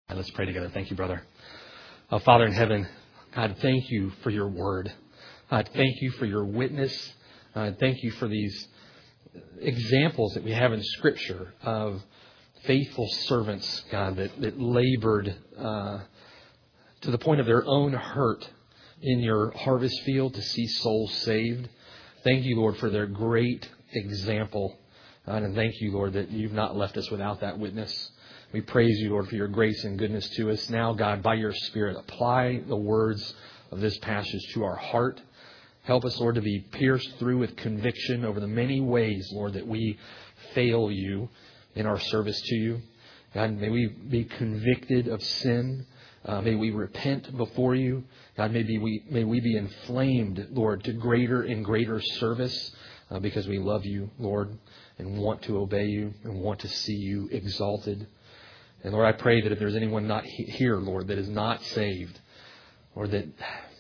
Let's pray together. Thank you, brother. Father in heaven, God, thank you for your word. God, thank you for your witness. Thank you for these examples that we have in Scripture of faithful servants, God, that labored to the point of their own hurt in your harvest field to see souls saved. Thank you, Lord, for their great example. And thank you, Lord, that you've not left us without that witness. We praise you, Lord, for your grace and goodness to us. Now, God, by your Spirit, apply the words of this passage to our heart. Help us, Lord, to be pierced through with conviction over the many ways, Lord, that we fail you in our service to you. God, may we be convicted of sin. May we repent before you. God, may we be inflamed, Lord, to greater and greater service because we love you, Lord, and want to obey you and want to see you exalted. And Lord, I pray that if there's anyone not here, Lord, that is not saved, or that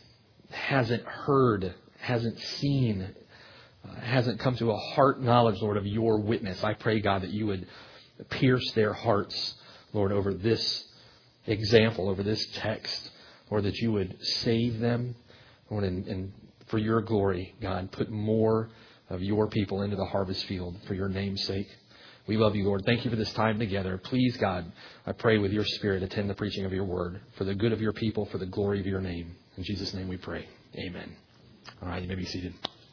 hasn't heard, hasn't seen, hasn't come to a heart knowledge, Lord, of your witness, I pray, God, that you would pierce their hearts, Lord, over this example, over this text, Lord, that you would save them, Lord, and for your glory, God, put more of your people into the harvest field for your name's sake. We love you, Lord. Thank you for this time together. Please, God, I pray with your Spirit, attend the preaching of your word for the good of your people, for the glory of your name. In Jesus' name we pray. Amen. All right, you may be seated.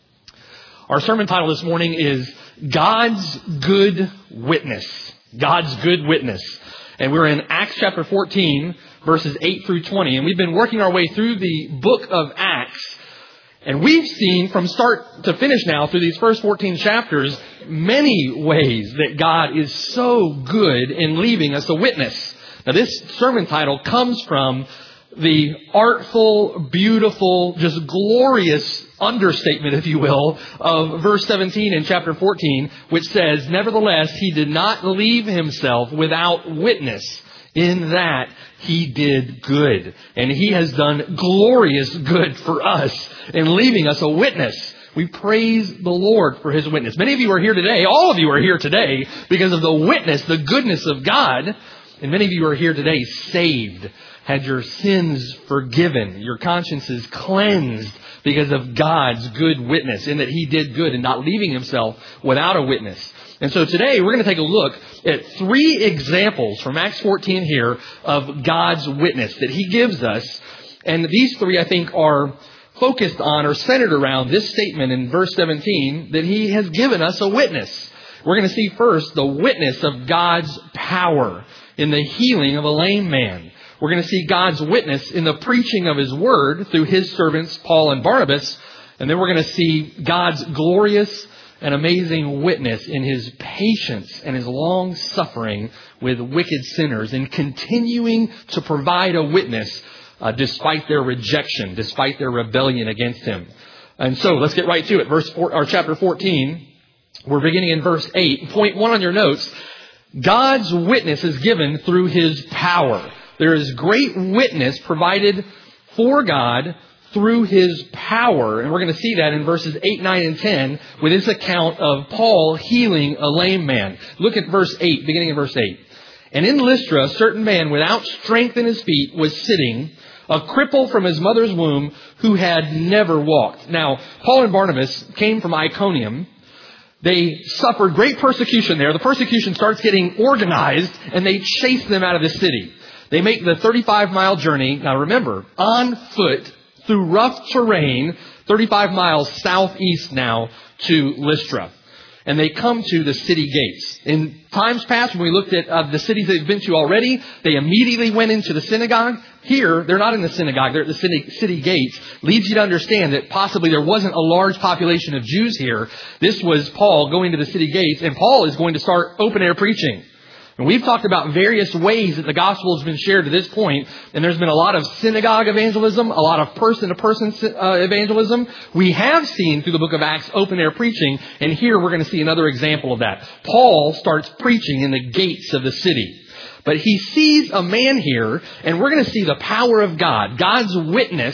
Our sermon title this morning is God's Good Witness. God's Good Witness. And we're in Acts chapter 14, verses 8 through 20. And we've been working our way through the book of Acts. And we've seen from start to finish now through these first 14 chapters many ways that God is so good in leaving us a witness. Now this sermon title comes from the artful, beautiful, just glorious understatement, if you will, of verse 17 in chapter 14, which says, "Nevertheless, he did not leave himself without witness. In that he did good." And he has done glorious good for us in leaving us a witness. We praise the Lord for his witness. Many of you are here today. All of you are here today because of the witness, the goodness of God. And many of you are here today saved, had your sins forgiven, your consciences cleansed because of God's good witness in that he did good and not leaving himself without a witness. And so today we're going to take a look at 3 examples from Acts 14 here of God's witness that he gives us. And these 3, I think, are focused on or centered around this statement in verse 17 that he has given us a witness. We're going to see first the witness of God's power in the healing of a lame man. We're going to see God's witness in the preaching of his word through his servants, Paul and Barnabas. And then we're going to see God's glorious and amazing witness in his patience and his long suffering with wicked sinners and continuing to provide a witness despite their rejection, despite their rebellion against him. And so let's get right to it. Chapter 14, we're beginning in verse 8. Point 1 on your notes, God's witness is given through his power. There is great witness provided for God through his power. And we're going to see that in verses 8, 9, and 10 with this account of Paul healing a lame man. Look at verse 8, beginning in verse 8. "And in Lystra, a certain man without strength in his feet was sitting, a cripple from his mother's womb who had never walked." Now, Paul and Barnabas came from Iconium. They suffered great persecution there. The persecution starts getting organized and they chase them out of the city. They make the 35-mile journey. Now remember, on foot through rough terrain, 35 miles southeast now to Lystra. And they come to the city gates. In times past, when we looked at the cities they've been to already, they immediately went into the synagogue. Here, they're not in the synagogue. They're at the city gates. Leads you to understand that possibly there wasn't a large population of Jews here. This was Paul going to the city gates, and Paul is going to start open-air preaching. And we've talked about various ways that the gospel has been shared to this point, and there's been a lot of synagogue evangelism, a lot of person-to-person evangelism. We have seen through the book of Acts open-air preaching, and here we're going to see another example of that. Paul starts preaching in the gates of the city. But he sees a man here, and we're going to see the power of God, God's witness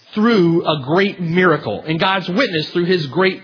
through a great miracle, and God's witness through His great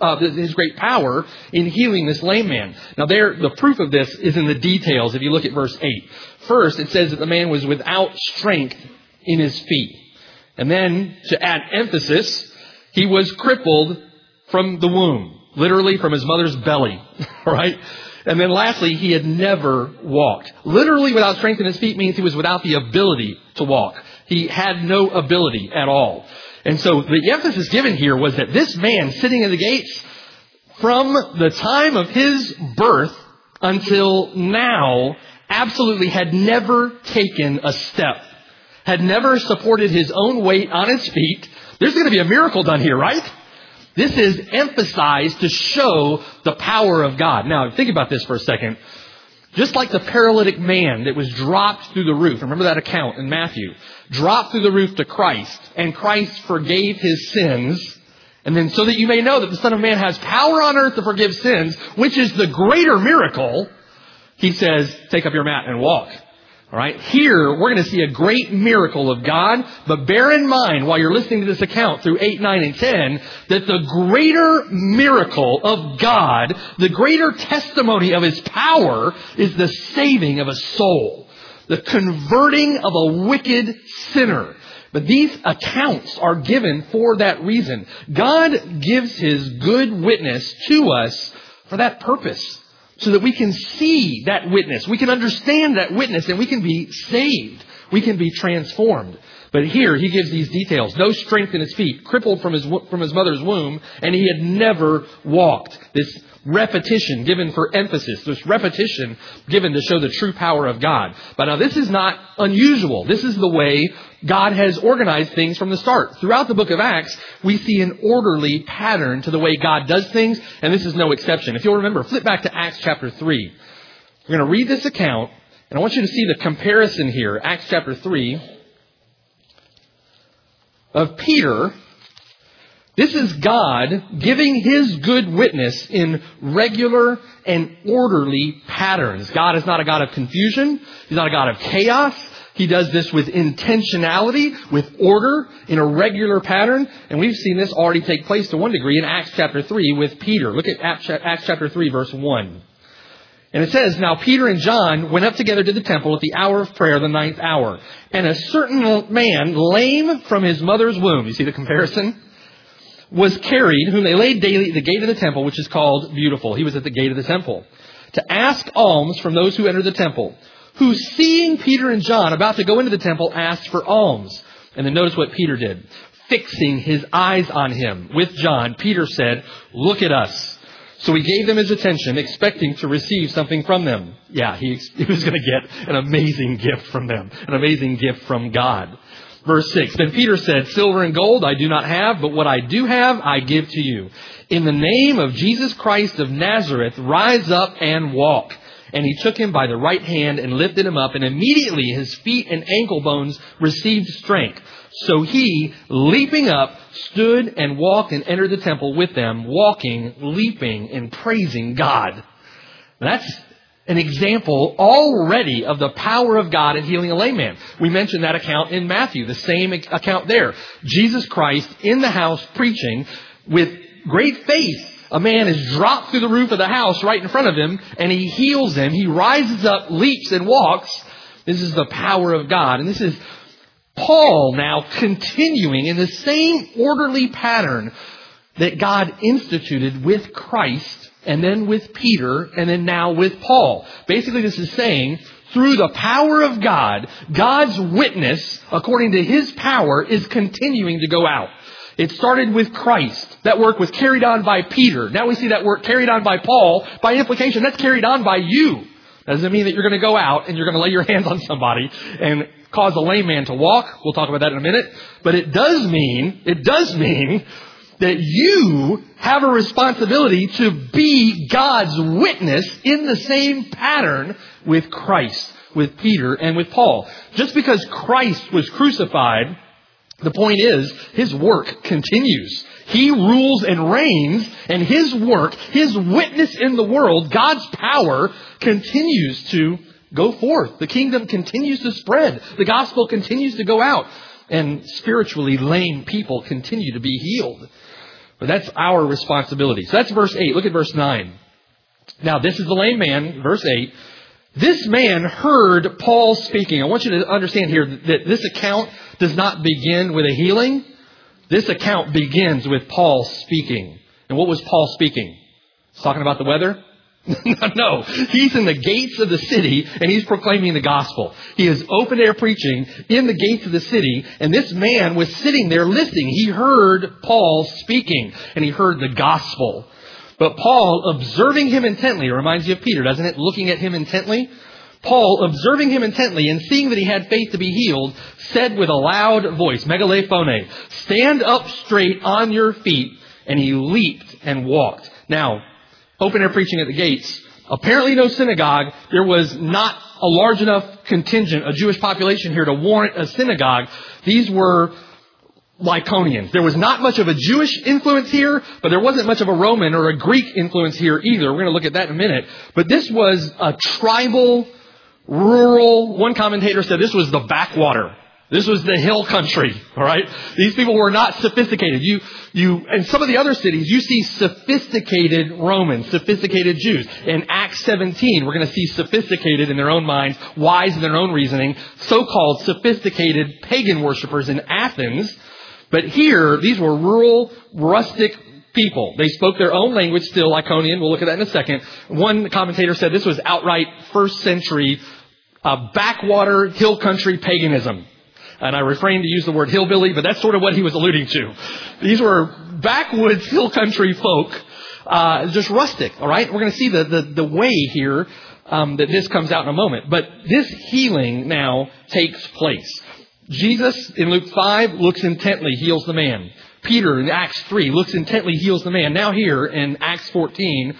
power in healing this lame man. Now, the proof of this is in the details. If you look at verse 8, first it says that the man was without strength in his feet, and then to add emphasis, he was crippled from the womb, literally from his mother's belly, right? And then lastly, he had never walked. Literally without strength in his feet means he was without the ability to walk. He had no ability at all. And so the emphasis given here was that this man sitting in the gates, from the time of his birth until now, absolutely had never taken a step, had never supported his own weight on his feet. There's going to be a miracle done here, right? This is emphasized to show the power of God. Now, think about this for a second. Just like the paralytic man that was dropped through the roof, remember that account in Matthew, dropped through the roof to Christ, and Christ forgave his sins, and then so that you may know that the Son of Man has power on earth to forgive sins, which is the greater miracle, he says, take up your mat and walk. All right. Here, we're going to see a great miracle of God, but bear in mind while you're listening to this account through 8, 9, and 10, that the greater miracle of God, the greater testimony of His power is the saving of a soul, the converting of a wicked sinner. But these accounts are given for that reason. God gives His good witness to us for that purpose, so that we can see that witness, we can understand that witness, and we can be saved. We can be transformed. But here he gives these details. No strength in his feet, crippled from his mother's womb, and he had never walked. This repetition given for emphasis, this repetition given to show the true power of God. But now this is not unusual. This is the way God has organized things from the start. Throughout the book of Acts, we see an orderly pattern to the way God does things, and this is no exception. If you'll remember, flip back to Acts chapter 3. We're going to read this account, and I want you to see the comparison here, Acts chapter 3, of Peter. This is God giving His good witness in regular and orderly patterns. God is not a God of confusion. He's not a God of chaos. He does this with intentionality, with order, in a regular pattern. And we've seen this already take place to one degree in Acts chapter 3 with Peter. Look at Acts chapter 3, verse 1. And it says, now Peter and John went up together to the temple at the hour of prayer, the 9th hour. And a certain man, lame from his mother's womb, you see the comparison, was carried, whom they laid daily at the gate of the temple, which is called Beautiful. He was at the gate of the temple, to ask alms from those who entered the temple, who, seeing Peter and John about to go into the temple, asked for alms. And then notice what Peter did. Fixing his eyes on him with John, Peter said, look at us. So he gave them his attention, expecting to receive something from them. Yeah, he was going to get an amazing gift from them, an amazing gift from God. Verse 6, then Peter said, silver and gold I do not have, but what I do have I give to you. In the name of Jesus Christ of Nazareth, rise up and walk. And he took him by the right hand and lifted him up, and immediately his feet and ankle bones received strength. So he, leaping up, stood and walked and entered the temple with them, walking, leaping, and praising God. That's an example already of the power of God in healing a lame man. We mentioned that account in Matthew, the same account there. Jesus Christ in the house preaching with great faith. A man is dropped through the roof of the house right in front of him, and he heals him. He rises up, leaps, and walks. This is the power of God. And this is Paul now continuing in the same orderly pattern that God instituted with Christ, and then with Peter, and then now with Paul. Basically, this is saying, through the power of God, God's witness, according to His power, is continuing to go out. It started with Christ. That work was carried on by Peter. Now we see that work carried on by Paul. By implication, that's carried on by you. That doesn't mean that you're going to go out and you're going to lay your hands on somebody and cause a lame man to walk. We'll talk about that in a minute. But it does mean that you have a responsibility to be God's witness in the same pattern with Christ, with Peter, and with Paul. Just because Christ was crucified, the point is, His work continues. He rules and reigns, and His work, His witness in the world, God's power, continues to go forth. The kingdom continues to spread. The gospel continues to go out. and spiritually lame people continue to be healed. But that's our responsibility. So that's verse 8. Look at verse 9. Now, this is the lame man, verse 8. This man heard Paul speaking. I want you to understand here that this account does not begin with a healing. This account begins with Paul speaking. And what was Paul speaking? He's talking about the weather? No, he's in the gates of the city and he's proclaiming the gospel. He is open air preaching in the gates of the city, and this man was sitting there listening. He heard Paul speaking and he heard the gospel. But Paul, observing him intently, it reminds you of Peter, doesn't it? Looking at him intently. Paul, observing him intently and seeing that he had faith to be healed, said with a loud voice, megalephone, stand up straight on your feet. And he leaped and walked. Now, open air preaching at the gates. Apparently no synagogue. There was not a large enough contingent, a Jewish population here to warrant a synagogue. These were Lycaonians. There was not much of a Jewish influence here, but there wasn't much of a Roman or a Greek influence here either. We're going to look at that in a minute. But this was a tribal, rural, one commentator said this was the backwater. This was the hill country, all right? These people were not sophisticated. In some of the other cities, you see sophisticated Romans, sophisticated Jews. In Acts 17, we're going to see sophisticated in their own minds, wise in their own reasoning, so-called sophisticated pagan worshipers in Athens. But here, these were rural, rustic people. They spoke their own language still, Lycaonian. We'll look at that in a second. One commentator said this was outright first century backwater hill country paganism. And I refrain to use the word hillbilly, but that's sort of what he was alluding to. These were backwoods hill country folk, just rustic, all right? We're going to see the way here that this comes out in a moment. But this healing now takes place. Jesus, in Luke 5, looks intently, heals the man. Peter, in Acts 3, looks intently, heals the man. Now here, in Acts 14,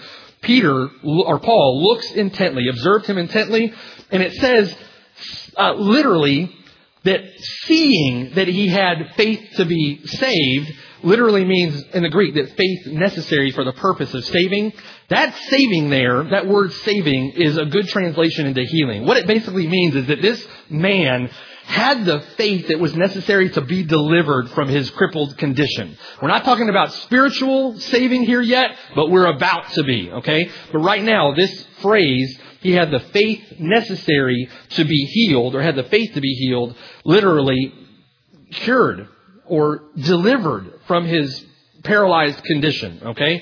Paul looks intently, observed him intently, and it says, literally, that seeing that he had faith to be saved literally means in the Greek that faith necessary for the purpose of saving. That saving there, that word saving, is a good translation into healing. What it basically means is that this man had the faith that was necessary to be delivered from his crippled condition. We're not talking about spiritual saving here yet, but we're about to be, okay? But right now, this phrase, he had the faith necessary to be healed, or had the faith to be healed, literally cured or delivered from his paralyzed condition, okay?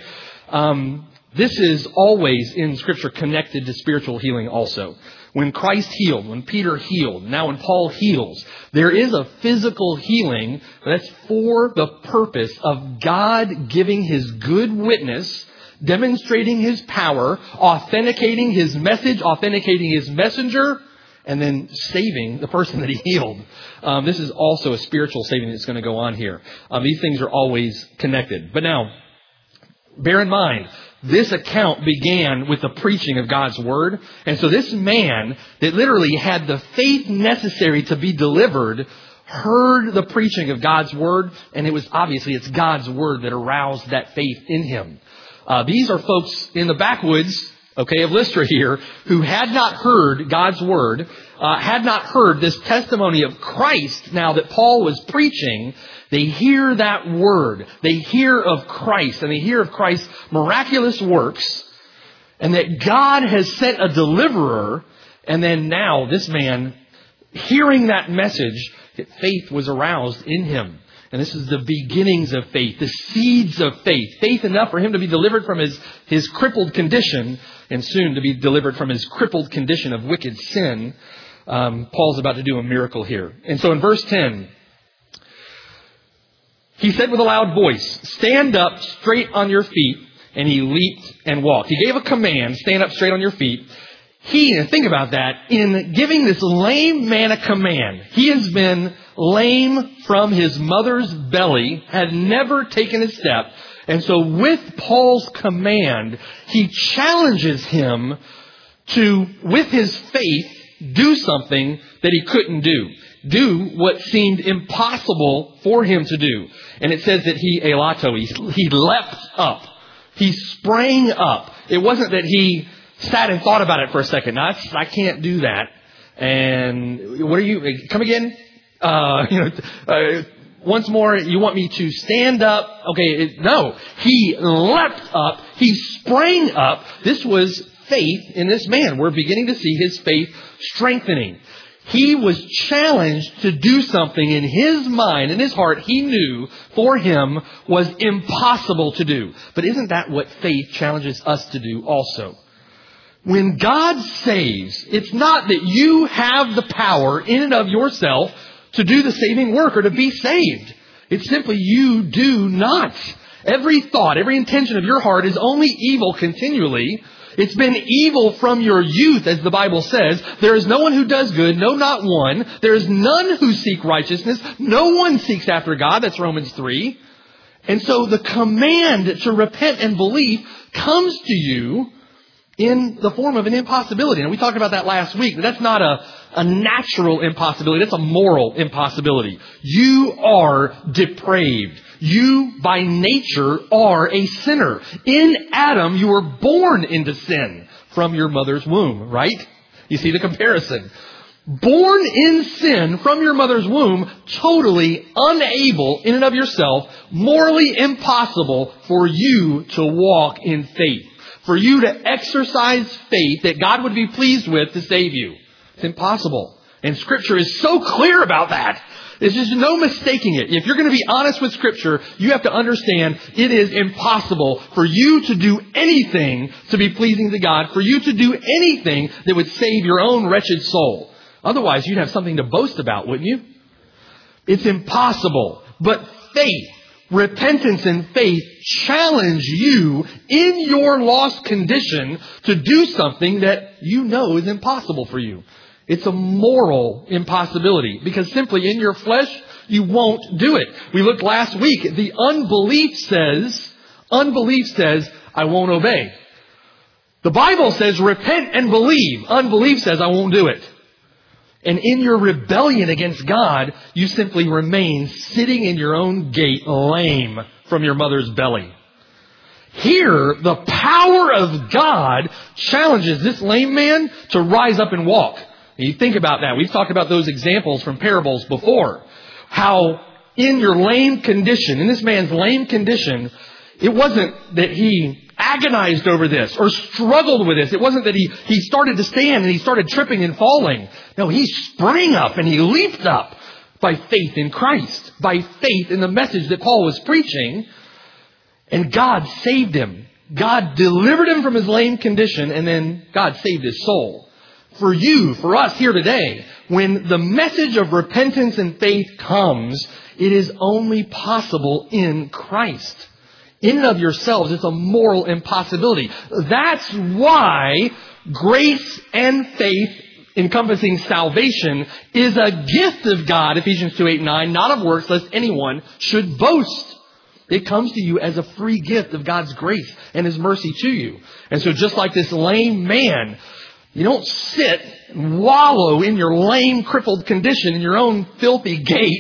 This is always in Scripture connected to spiritual healing also. When Christ healed, when Peter healed, now when Paul heals, there is a physical healing that's for the purpose of God giving His good witness, demonstrating His power, authenticating His message, authenticating His messenger, and then saving the person that He healed. This is also a spiritual saving that's going to go on here. These things are always connected. But now, bear in mind, this account began with the preaching of God's Word. And so this man that literally had the faith necessary to be delivered heard the preaching of God's Word. And it's God's Word that aroused that faith in him. These are folks in the backwoods, okay, of Lystra here, who had not heard God's Word, had not heard this testimony of Christ now that Paul was preaching. They hear that Word. They hear of Christ, and they hear of Christ's miraculous works, and that God has sent a deliverer. And then now this man, hearing that message, faith was aroused in him. And this is the beginnings of faith, the seeds of faith. Faith enough for him to be delivered from his crippled condition, and soon to be delivered from his crippled condition of wicked sin. Paul's about to do a miracle here. And so in verse 10, he said with a loud voice, stand up straight on your feet. And he leaped and walked. He gave a command, stand up straight on your feet. Think about that, in giving this lame man a command. He has been lame from his mother's belly, had never taken a step. And so with Paul's command, he challenges him to, with his faith, do something that he couldn't do. Do what seemed impossible for him to do. And it says that he leapt up. He sprang up. It wasn't that he sat and thought about it for a second. No, I can't do that. And come again? Once more, you want me to stand up? Okay, no. He leapt up. He sprang up. This was faith in this man. We're beginning to see his faith strengthening. He was challenged to do something in his mind, in his heart, he knew for him was impossible to do. But isn't that what faith challenges us to do also? When God saves, it's not that you have the power in and of yourself to do the saving work or to be saved. It's simply you do not. Every thought, every intention of your heart is only evil continually. It's been evil from your youth, as the Bible says. There is no one who does good, no, not one. There is none who seek righteousness. No one seeks after God. That's Romans 3. And so the command to repent and believe comes to you in the form of an impossibility. And we talked about that last week. That's not a natural impossibility. That's a moral impossibility. You are depraved. You, by nature, are a sinner. In Adam, you were born into sin from your mother's womb, right? You see the comparison. Born in sin from your mother's womb, totally unable in and of yourself, morally impossible for you to walk in faith. For you to exercise faith that God would be pleased with to save you. It's impossible. And Scripture is so clear about that. There's just no mistaking it. If you're going to be honest with Scripture, you have to understand it is impossible for you to do anything to be pleasing to God, for you to do anything that would save your own wretched soul. Otherwise, you'd have something to boast about, wouldn't you? It's impossible. But faith, repentance and faith challenge you in your lost condition to do something that you know is impossible for you. It's a moral impossibility because simply in your flesh, you won't do it. We looked last week. The unbelief says, I won't obey. The Bible says, repent and believe. Unbelief says, I won't do it. And in your rebellion against God, you simply remain sitting in your own gate, lame from your mother's belly. Here, the power of God challenges this lame man to rise up and walk. And you think about that. We've talked about those examples from parables before. How in your lame condition, in this man's lame condition, it wasn't that he agonized over this or struggled with this. It wasn't that he started to stand and he started tripping and falling. No, he sprang up and he leaped up by faith in Christ, by faith in the message that Paul was preaching. And God saved him. God delivered him from his lame condition, and then God saved his soul. For you, for us here today, when the message of repentance and faith comes, it is only possible in Christ. In and of yourselves, it's a moral impossibility. That's why grace and faith encompassing salvation is a gift of God, Ephesians 2:8-9, not of works, lest anyone should boast. It comes to you as a free gift of God's grace and His mercy to you. And so just like this lame man, you don't sit and wallow in your lame, crippled condition in your own filthy gate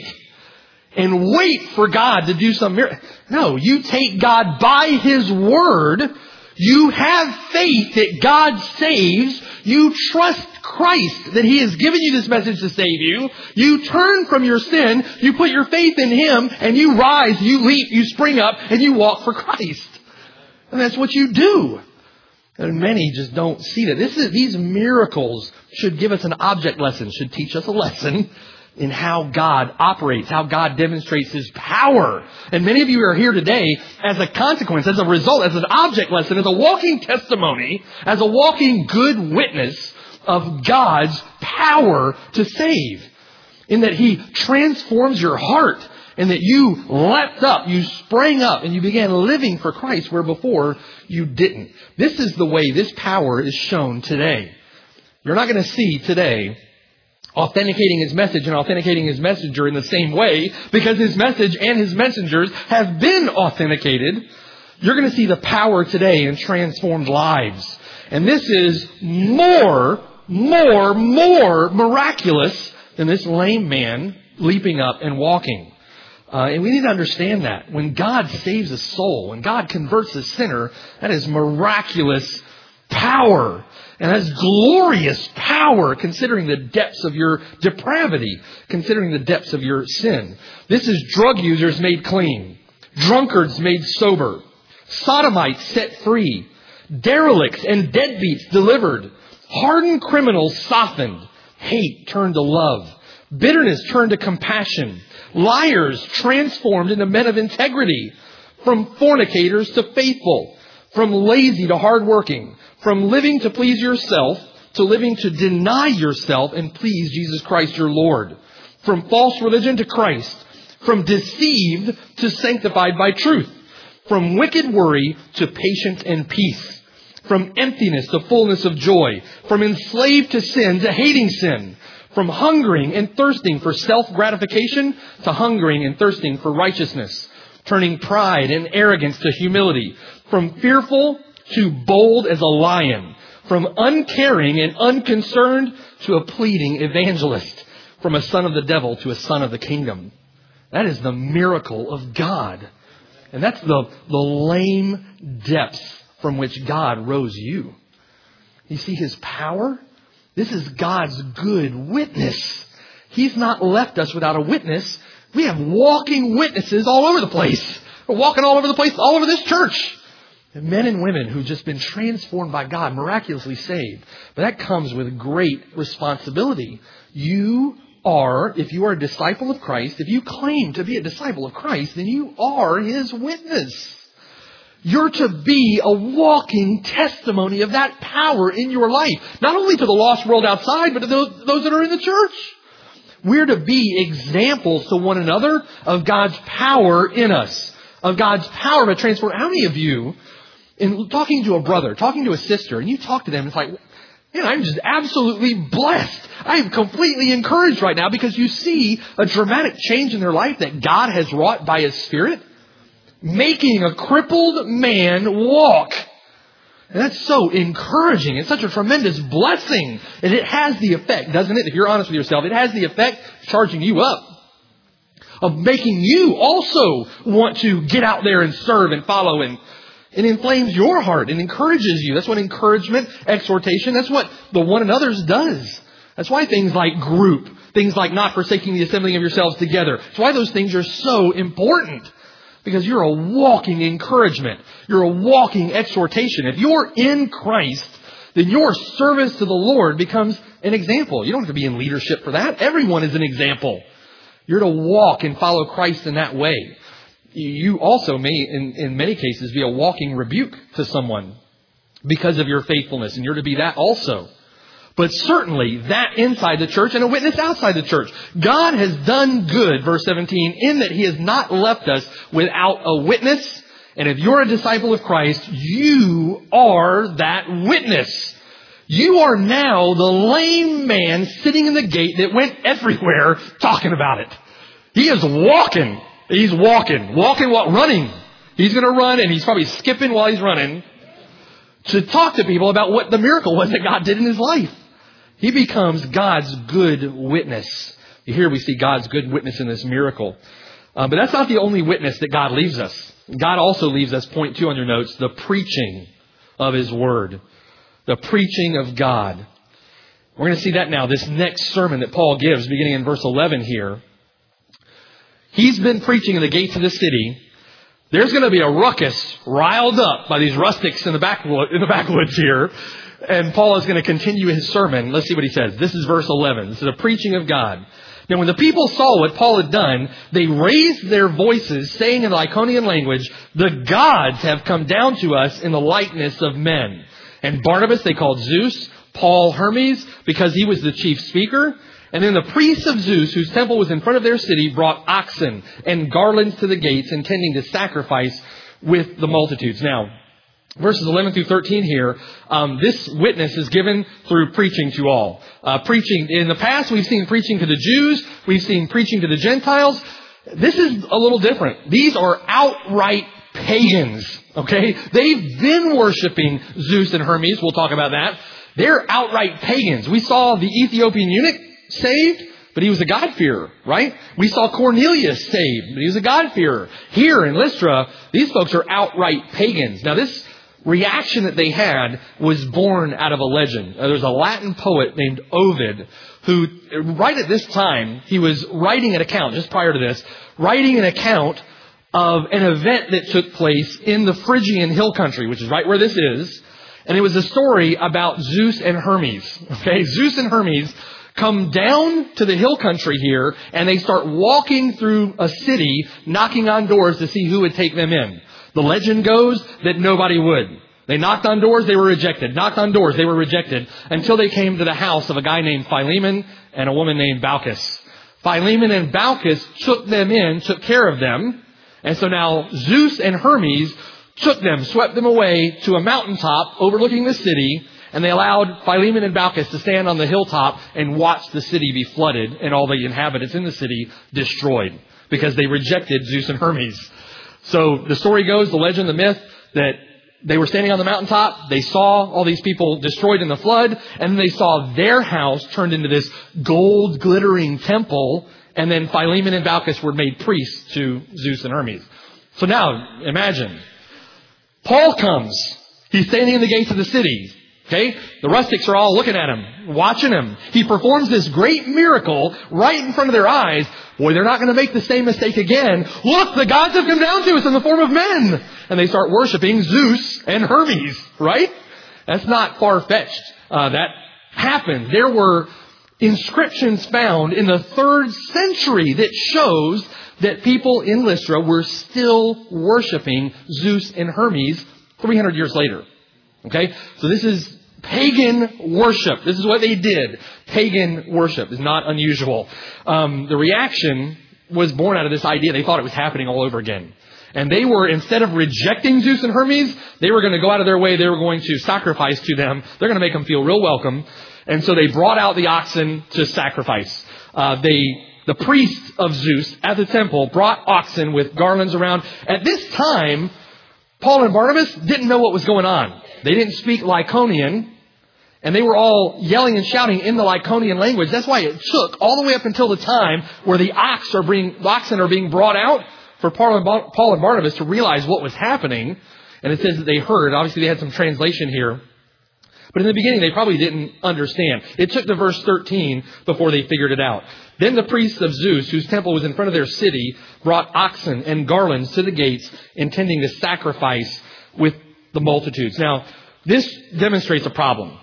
and wait for God to do some miracle. No, you take God by His word. You have faith that God saves. You trust Christ that He has given you this message to save you. You turn from your sin. You put your faith in Him and you rise, you leap, you spring up and you walk for Christ. And that's what you do. And many just don't see that. These miracles should give us an object lesson, should teach us a lesson in how God operates, how God demonstrates His power. And many of you are here today as a consequence, as a result, as an object lesson, as a walking testimony, as a walking good witness of God's power to save. In that He transforms your heart and that you leapt up, you sprang up, and you began living for Christ where before you didn't. This is the way this power is shown today. You're not going to see today authenticating His message and authenticating His messenger in the same way because His message and His messengers have been authenticated. You're going to see the power today in transformed lives. And this is more miraculous than this lame man leaping up and walking. And we need to understand that. When God saves a soul, when God converts a sinner, that is miraculous power. And has glorious power considering the depths of your depravity, considering the depths of your sin. This is drug users made clean, drunkards made sober, sodomites set free, derelicts and deadbeats delivered, hardened criminals softened, hate turned to love, bitterness turned to compassion, liars transformed into men of integrity, from fornicators to faithful, from lazy to hardworking, from living to please yourself to living to deny yourself and please Jesus Christ your Lord, from false religion to Christ, from deceived to sanctified by truth, from wicked worry to patience and peace, from emptiness to fullness of joy, from enslaved to sin to hating sin, from hungering and thirsting for self-gratification to hungering and thirsting for righteousness, turning pride and arrogance to humility, from fearful to bold as a lion, from uncaring and unconcerned to a pleading evangelist, from a son of the devil to a son of the kingdom. That is the miracle of God. And that's the lame depths from which God rose you. You see His power? This is God's good witness. He's not left us without a witness. We have walking witnesses all over the place. We're walking all over the place, all over this church. And men and women who've just been transformed by God, miraculously saved. But that comes with great responsibility. You are, if you are a disciple of Christ, if you claim to be a disciple of Christ, then you are His witness. You're to be a walking testimony of that power in your life. Not only to the lost world outside, but to those that are in the church. We're to be examples to one another of God's power in us. Of God's power to transform. How many of you, in talking to a brother, talking to a sister, and you talk to them, it's like, man, I'm just absolutely blessed. I am completely encouraged right now because you see a dramatic change in their life that God has wrought by His Spirit, making a crippled man walk. And that's so encouraging. It's such a tremendous blessing. And it has the effect, doesn't it? If you're honest with yourself, it has the effect of charging you up, of making you also want to get out there and serve and follow, and it inflames your heart and encourages you. That's what encouragement, exhortation, that's what the one another's does. That's why things like group, things like not forsaking the assembling of yourselves together, that's why those things are so important. Because you're a walking encouragement. You're a walking exhortation. If you're in Christ, then your service to the Lord becomes an example. You don't have to be in leadership for that. Everyone is an example. You're to walk and follow Christ in that way. You also may, in many cases, be a walking rebuke to someone because of your faithfulness. And you're to be that also. But certainly that inside the church and a witness outside the church. God has done good, verse 17, in that He has not left us without a witness. And if you're a disciple of Christ, you are that witness. You are now the lame man sitting in the gate that went everywhere talking about it. He is walking. He's walking, running. He's going to run, and he's probably skipping while he's running to talk to people about what the miracle was that God did in his life. He becomes God's good witness. Here we see God's good witness in this miracle. But that's not the only witness that God leaves us. God also leaves us, point 2 on your notes, the preaching of His Word. The preaching of God. We're going to see that now, this next sermon that Paul gives, beginning in verse 11 here. He's been preaching in the gates of the city. There's going to be a ruckus riled up by these rustics in the backwoods here. And Paul is going to continue his sermon. Let's see what he says. This is verse 11. This is a preaching of God. Now, when the people saw what Paul had done, they raised their voices, saying in the Iconian language, "The gods have come down to us in the likeness of men." And Barnabas they called Zeus, Paul Hermes, because he was the chief speaker. And then the priests of Zeus, whose temple was in front of their city, brought oxen and garlands to the gates, intending to sacrifice with the multitudes. Now, verses 11 through 13 here, this witness is given through preaching to all. Preaching, in the past, we've seen preaching to the Jews. We've seen preaching to the Gentiles. This is a little different. These are outright pagans, okay? They've been worshiping Zeus and Hermes. We'll talk about that. They're outright pagans. We saw the Ethiopian eunuch saved, but he was a God-fearer, right? We saw Cornelius saved, but he was a God-fearer. Here in Lystra, these folks are outright pagans. Now, this reaction that they had was born out of a legend. There's a Latin poet named Ovid who, right at this time, he was writing an account, just prior to this, writing an account of an event that took place in the Phrygian hill country, which is right where this is. And it was a story about Zeus and Hermes. Okay, Zeus and Hermes come down to the hill country here, and they start walking through a city, knocking on doors to see who would take them in. The legend goes that nobody would. They knocked on doors, they were rejected. Knocked on doors, they were rejected, until they came to the house of a guy named Philemon and a woman named Baucis. Philemon and Baucis took them in, took care of them. And so now Zeus and Hermes took them, swept them away to a mountaintop overlooking the city, and they allowed Philemon and Baucis to stand on the hilltop and watch the city be flooded and all the inhabitants in the city destroyed because they rejected Zeus and Hermes. So the story goes, the legend, the myth, that they were standing on the mountaintop, they saw all these people destroyed in the flood, and they saw their house turned into this gold glittering temple, and then Philemon and Baucis were made priests to Zeus and Hermes. So now, imagine, Paul comes, he's standing in the gates of the city. Okay? The rustics are all looking at him, watching him. He performs this great miracle right in front of their eyes. Boy, they're not going to make the same mistake again. Look, the gods have come down to us in the form of men. And they start worshiping Zeus and Hermes, right? That's not far-fetched. That happened. There were inscriptions found in the 3rd century that shows that people in Lystra were still worshiping Zeus and Hermes 300 years later. Okay? So this is pagan worship. This is what they did. Pagan worship is not unusual. The reaction was born out of this idea. They thought it was happening all over again. And they were, instead of rejecting Zeus and Hermes, they were going to go out of their way. They were going to sacrifice to them. They're going to make them feel real welcome. And so they brought out the oxen to sacrifice. The priests of Zeus at the temple brought oxen with garlands around. At this time, Paul and Barnabas didn't know what was going on. They didn't speak Lycaonian, and they were all yelling and shouting in the Lycaonian language. That's why it took all the way up until the time where the oxen are being brought out for Paul and Barnabas to realize what was happening. And it says that they heard. Obviously, they had some translation here. But in the beginning, they probably didn't understand. It took to verse 13 before they figured it out. Then the priests of Zeus, whose temple was in front of their city, brought oxen and garlands to the gates, intending to sacrifice with the multitudes. Now, this demonstrates a problem.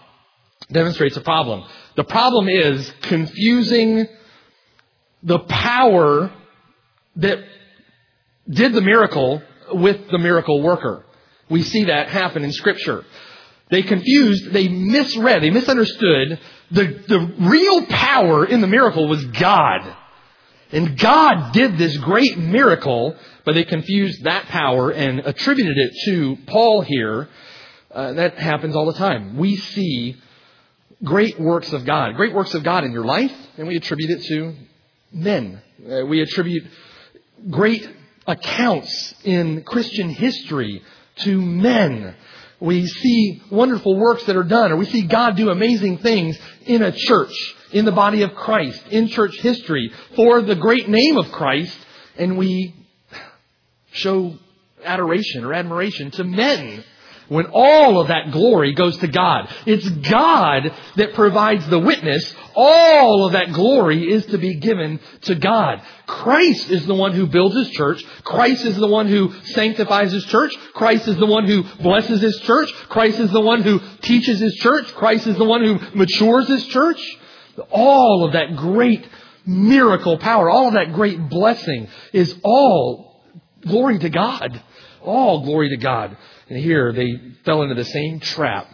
The problem is confusing the power that did the miracle with the miracle worker. We see that happen in Scripture. They misread, they misunderstood. The real power in the miracle was God. And God did this great miracle, but they confused that power and attributed it to Paul here. That happens all the time. We see great works of God in your life, and we attribute it to men. We attribute great accounts in Christian history to men. We see wonderful works that are done, or we see God do amazing things in a church, in the body of Christ, in church history, for the great name of Christ, and we show adoration or admiration to men when all of that glory goes to God. It's God that provides the witness. All of that glory is to be given to God. Christ is the one who builds His church. Christ is the one who sanctifies His church. Christ is the one who blesses His church. Christ is the one who teaches His church. Christ is the one who matures His church. All of that great miracle power, all of that great blessing is all glory to God. All glory to God. And here they fell into the same trap.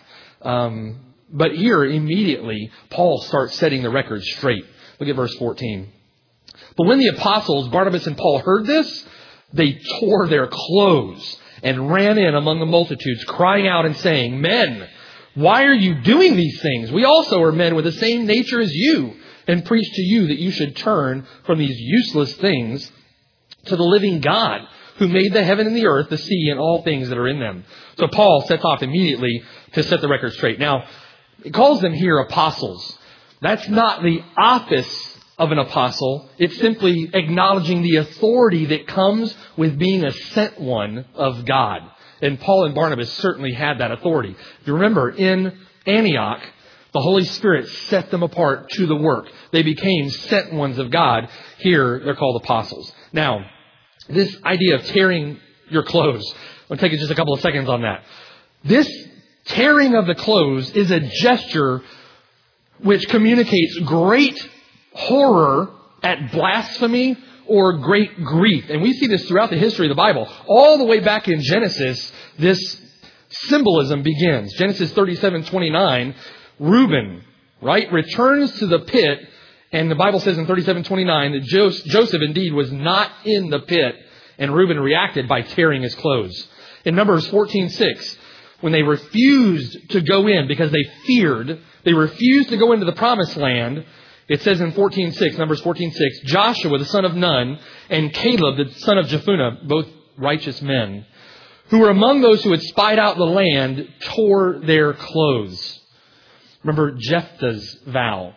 But here immediately Paul starts setting the record straight. Look at verse 14. But when the apostles Barnabas and Paul heard this, they tore their clothes and ran in among the multitudes, crying out and saying, "Men, why are you doing these things? We also are men with the same nature as you, and preach to you that you should turn from these useless things to the living God, who made the heaven and the earth, the sea, and all things that are in them." So Paul sets off immediately to set the record straight. Now, he calls them here apostles. That's not the office of an apostle. It's simply acknowledging the authority that comes with being a sent one of God. And Paul and Barnabas certainly had that authority. If you remember, in Antioch, the Holy Spirit set them apart to the work. They became sent ones of God. Here, they're called apostles. Now, this idea of tearing your clothes, I'll take just a couple of seconds on that. This tearing of the clothes is a gesture which communicates great horror at blasphemy or great grief. And we see this throughout the history of the Bible. All the way back in Genesis, this symbolism begins. Genesis 37:29, Reuben, right, returns to the pit. And the Bible says in 37:29 that Joseph indeed was not in the pit. And Reuben reacted by tearing his clothes. In Numbers 14:6, when they refused to go in because they feared, they refused to go into the promised land. It says in Numbers 14:6, Joshua the son of Nun and Caleb the son of Jephunneh, both righteous men, who were among those who had spied out the land, tore their clothes. Remember Jephthah's vow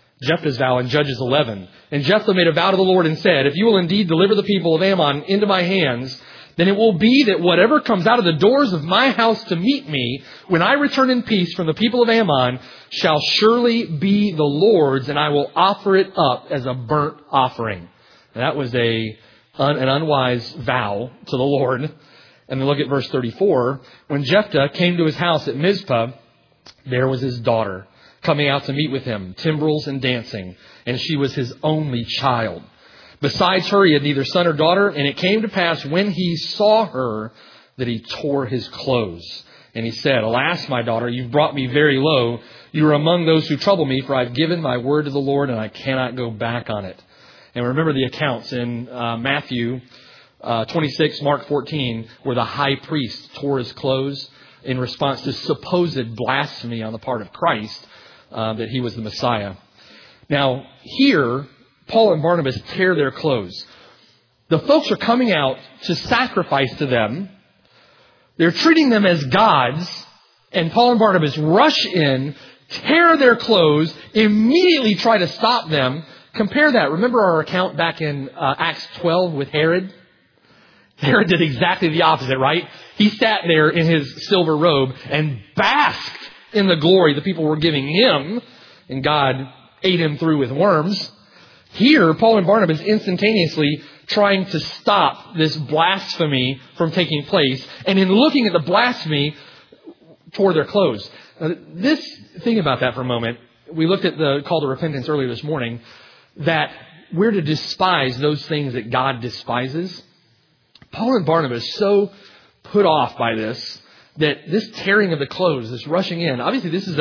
in Judges 11. And Jephthah made a vow to the Lord and said, if you will indeed deliver the people of Ammon into my hands, then it will be that whatever comes out of the doors of my house to meet me, when I return in peace from the people of Ammon, shall surely be the Lord's, and I will offer it up as a burnt offering. And that was an unwise vow to the Lord. And then look at verse 34. When Jephthah came to his house at Mizpah, there was his daughter coming out to meet with him, timbrels and dancing, and she was his only child. Besides her, he had neither son or daughter, and it came to pass when he saw her that he tore his clothes. And he said, alas, my daughter, you've brought me very low. You are among those who trouble me, for I've given my word to the Lord, and I cannot go back on it. And remember the accounts in Matthew 26, Mark 14, where the high priest tore his clothes in response to supposed blasphemy on the part of Christ, that he was the Messiah. Now, here, Paul and Barnabas tear their clothes. The folks are coming out to sacrifice to them. They're treating them as gods. And Paul and Barnabas rush in, tear their clothes, immediately try to stop them. Compare that. Remember our account back in Acts 12 with Herod? Herod did exactly the opposite, right? He sat there in his silver robe and basked in the glory the people were giving him. And God ate him through with worms. Here, Paul and Barnabas instantaneously trying to stop this blasphemy from taking place. And in looking at the blasphemy, tore their clothes. This thing about that for a moment, we looked at the call to repentance earlier this morning, that we're to despise those things that God despises. Paul and Barnabas so put off by this, that this tearing of the clothes, this rushing in, obviously this is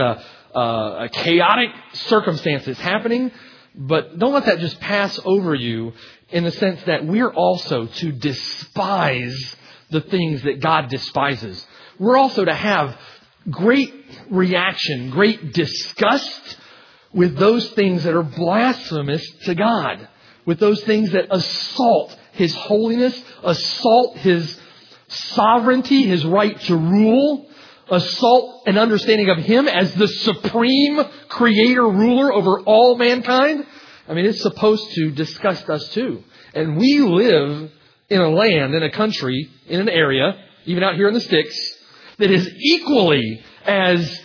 a chaotic circumstance that's happening. But don't let that just pass over you in the sense that we're also to despise the things that God despises. We're also to have great reaction, great disgust with those things that are blasphemous to God, with those things that assault His holiness, assault His sovereignty, His right to rule, assault an understanding of Him as the supreme creator ruler over all mankind. I mean, it's supposed to disgust us too. And we live in a land, in a country, in an area, even out here in the sticks, that is equally as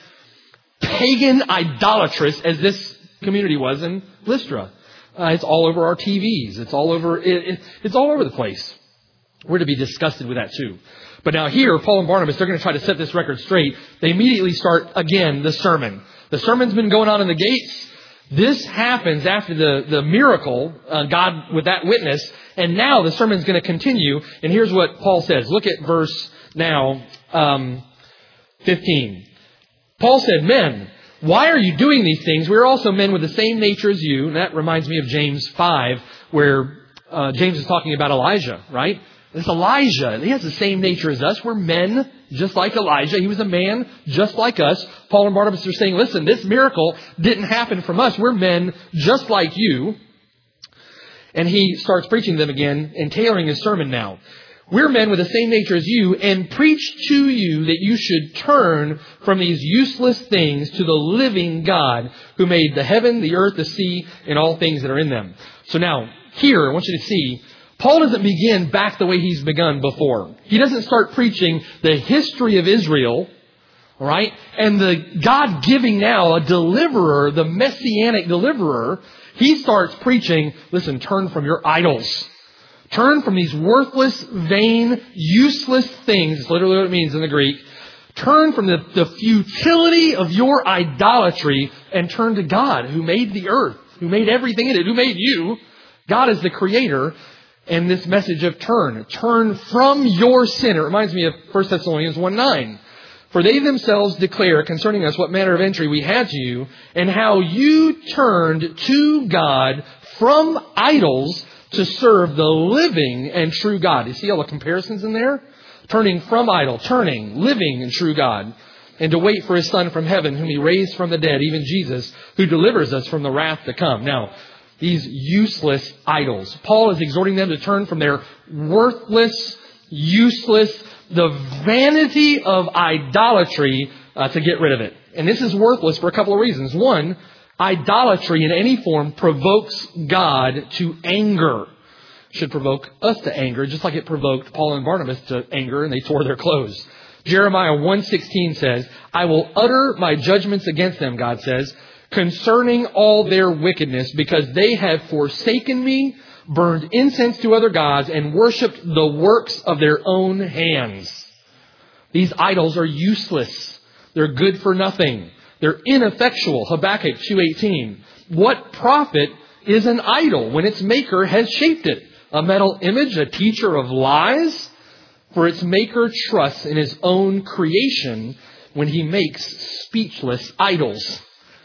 pagan idolatrous as this community was in Lystra. It's all over our TVs. It's all over. It's all over the place. We're to be disgusted with that too. But now here, Paul and Barnabas, they're going to try to set this record straight. They immediately start, again, the sermon. The sermon's been going on in the gates. This happens after the miracle, God with that witness. And now the sermon's going to continue. And here's what Paul says. Look at verse now 15. Paul said, men, why are you doing these things? We are also men with the same nature as you. And that reminds me of James 5, where James is talking about Elijah, right? This Elijah, he has the same nature as us. We're men just like Elijah. He was a man just like us. Paul and Barnabas are saying, listen, this miracle didn't happen from us. We're men just like you. And he starts preaching them again and tailoring his sermon now. We're men with the same nature as you, and preach to you that you should turn from these useless things to the living God who made the heaven, the earth, the sea, and all things that are in them. So now, here, I want you to see Paul doesn't begin back the way he's begun before. He doesn't start preaching the history of Israel, all right, and the God giving now a deliverer, the messianic deliverer. He starts preaching, listen, turn from your idols. Turn from these worthless, vain, useless things. That's literally what it means in the Greek. Turn from the futility of your idolatry and turn to God, who made the earth, who made everything in it, who made you. God is the creator. And this message of turn. Turn from your sin. It reminds me of 1 Thessalonians 1:9. For they themselves declare concerning us what manner of entry we had to you, and how you turned to God from idols to serve the living and true God. You see all the comparisons in there? Turning from idol, turning, living and true God. And to wait for His Son from heaven, whom He raised from the dead, even Jesus, who delivers us from the wrath to come. Now, these useless idols. Paul is exhorting them to turn from their worthless, useless, the vanity of idolatry to get rid of it. And this is worthless for a couple of reasons. One, idolatry in any form provokes God to anger. It should provoke us to anger, just like it provoked Paul and Barnabas to anger, and they tore their clothes. Jeremiah 1:16 says, I will utter my judgments against them, God says, concerning all their wickedness, because they have forsaken me, burned incense to other gods, and worshipped the works of their own hands. These idols are useless. They're good for nothing. They're ineffectual. Habakkuk 2:18. What profit is an idol when its maker has shaped it? A metal image, a teacher of lies? For its maker trusts in his own creation when he makes speechless idols.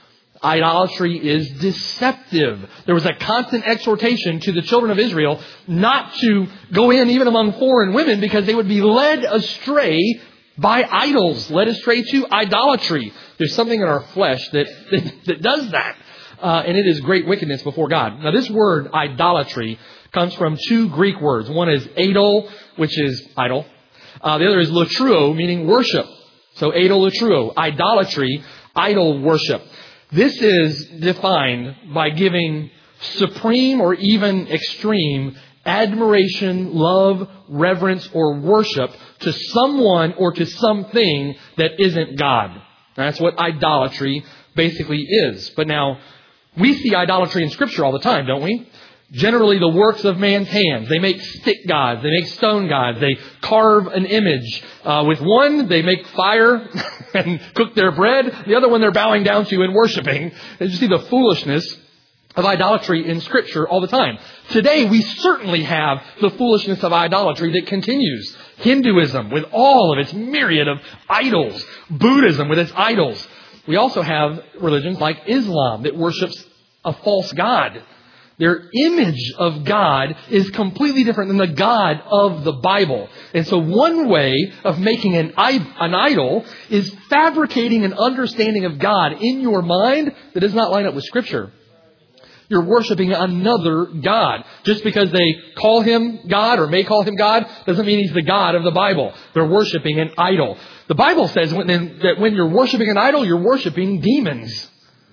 Idolatry is deceptive. There was a constant exhortation to the children of Israel not to go in even among foreign women because they would be led astray by idols, led astray to idolatry. There's something in our flesh that does that. And it is great wickedness before God. Now this word idolatry comes from two Greek words. One is idol, which is idol. The other is latruo, meaning worship. So idol, latruo, idolatry, idol worship. This is defined by giving supreme or even extreme admiration, love, reverence, or worship to someone or to something that isn't God. That's what idolatry basically is. But now, we see idolatry in Scripture all the time, don't we? Generally, the works of man's hands. They make stick gods. They make stone gods. They carve an image. With one, they make fire and cook their bread. The other one they're bowing down to and worshiping. And you see the foolishness of idolatry in Scripture all the time. Today, we certainly have the foolishness of idolatry that continues. Hinduism with all of its myriad of idols. Buddhism with its idols. We also have religions like Islam that worships a false god. Their image of God is completely different than the God of the Bible. And so one way of making an idol is fabricating an understanding of God in your mind that does not line up with Scripture. You're worshiping another God. Just because they call Him God or may call Him God doesn't mean He's the God of the Bible. They're worshiping an idol. The Bible says that when you're worshiping an idol, you're worshiping demons.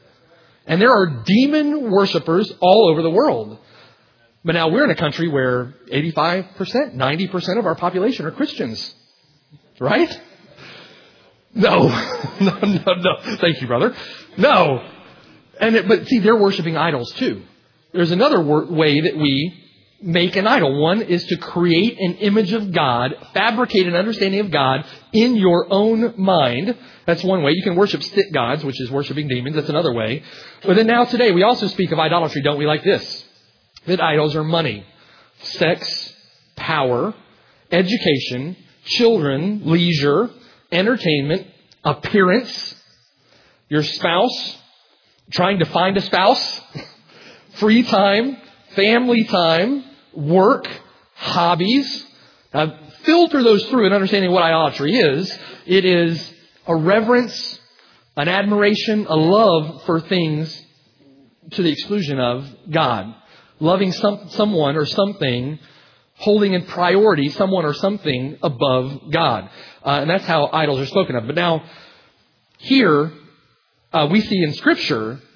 And there are demon worshipers all over the world. But now we're in a country where 85%, 90% of our population are Christians. Right? No. No. Thank you, brother. No. But see, they're worshiping idols too. There's another way that we make an idol. One is to create an image of God, fabricate an understanding of God in your own mind. That's one way. You can worship stick gods, which is worshiping demons. That's another way. But then now today, we also speak of idolatry, don't we, like this? That idols are money, sex, power, education, children, leisure, entertainment, appearance, your spouse, trying to find a spouse, free time, family time, work, hobbies. Filter those through and understanding what idolatry is. It is a reverence, an admiration, a love for things to the exclusion of God. Loving someone or something, holding in priority someone or something above God. And that's how idols are spoken of. But now, here, we see in Scripture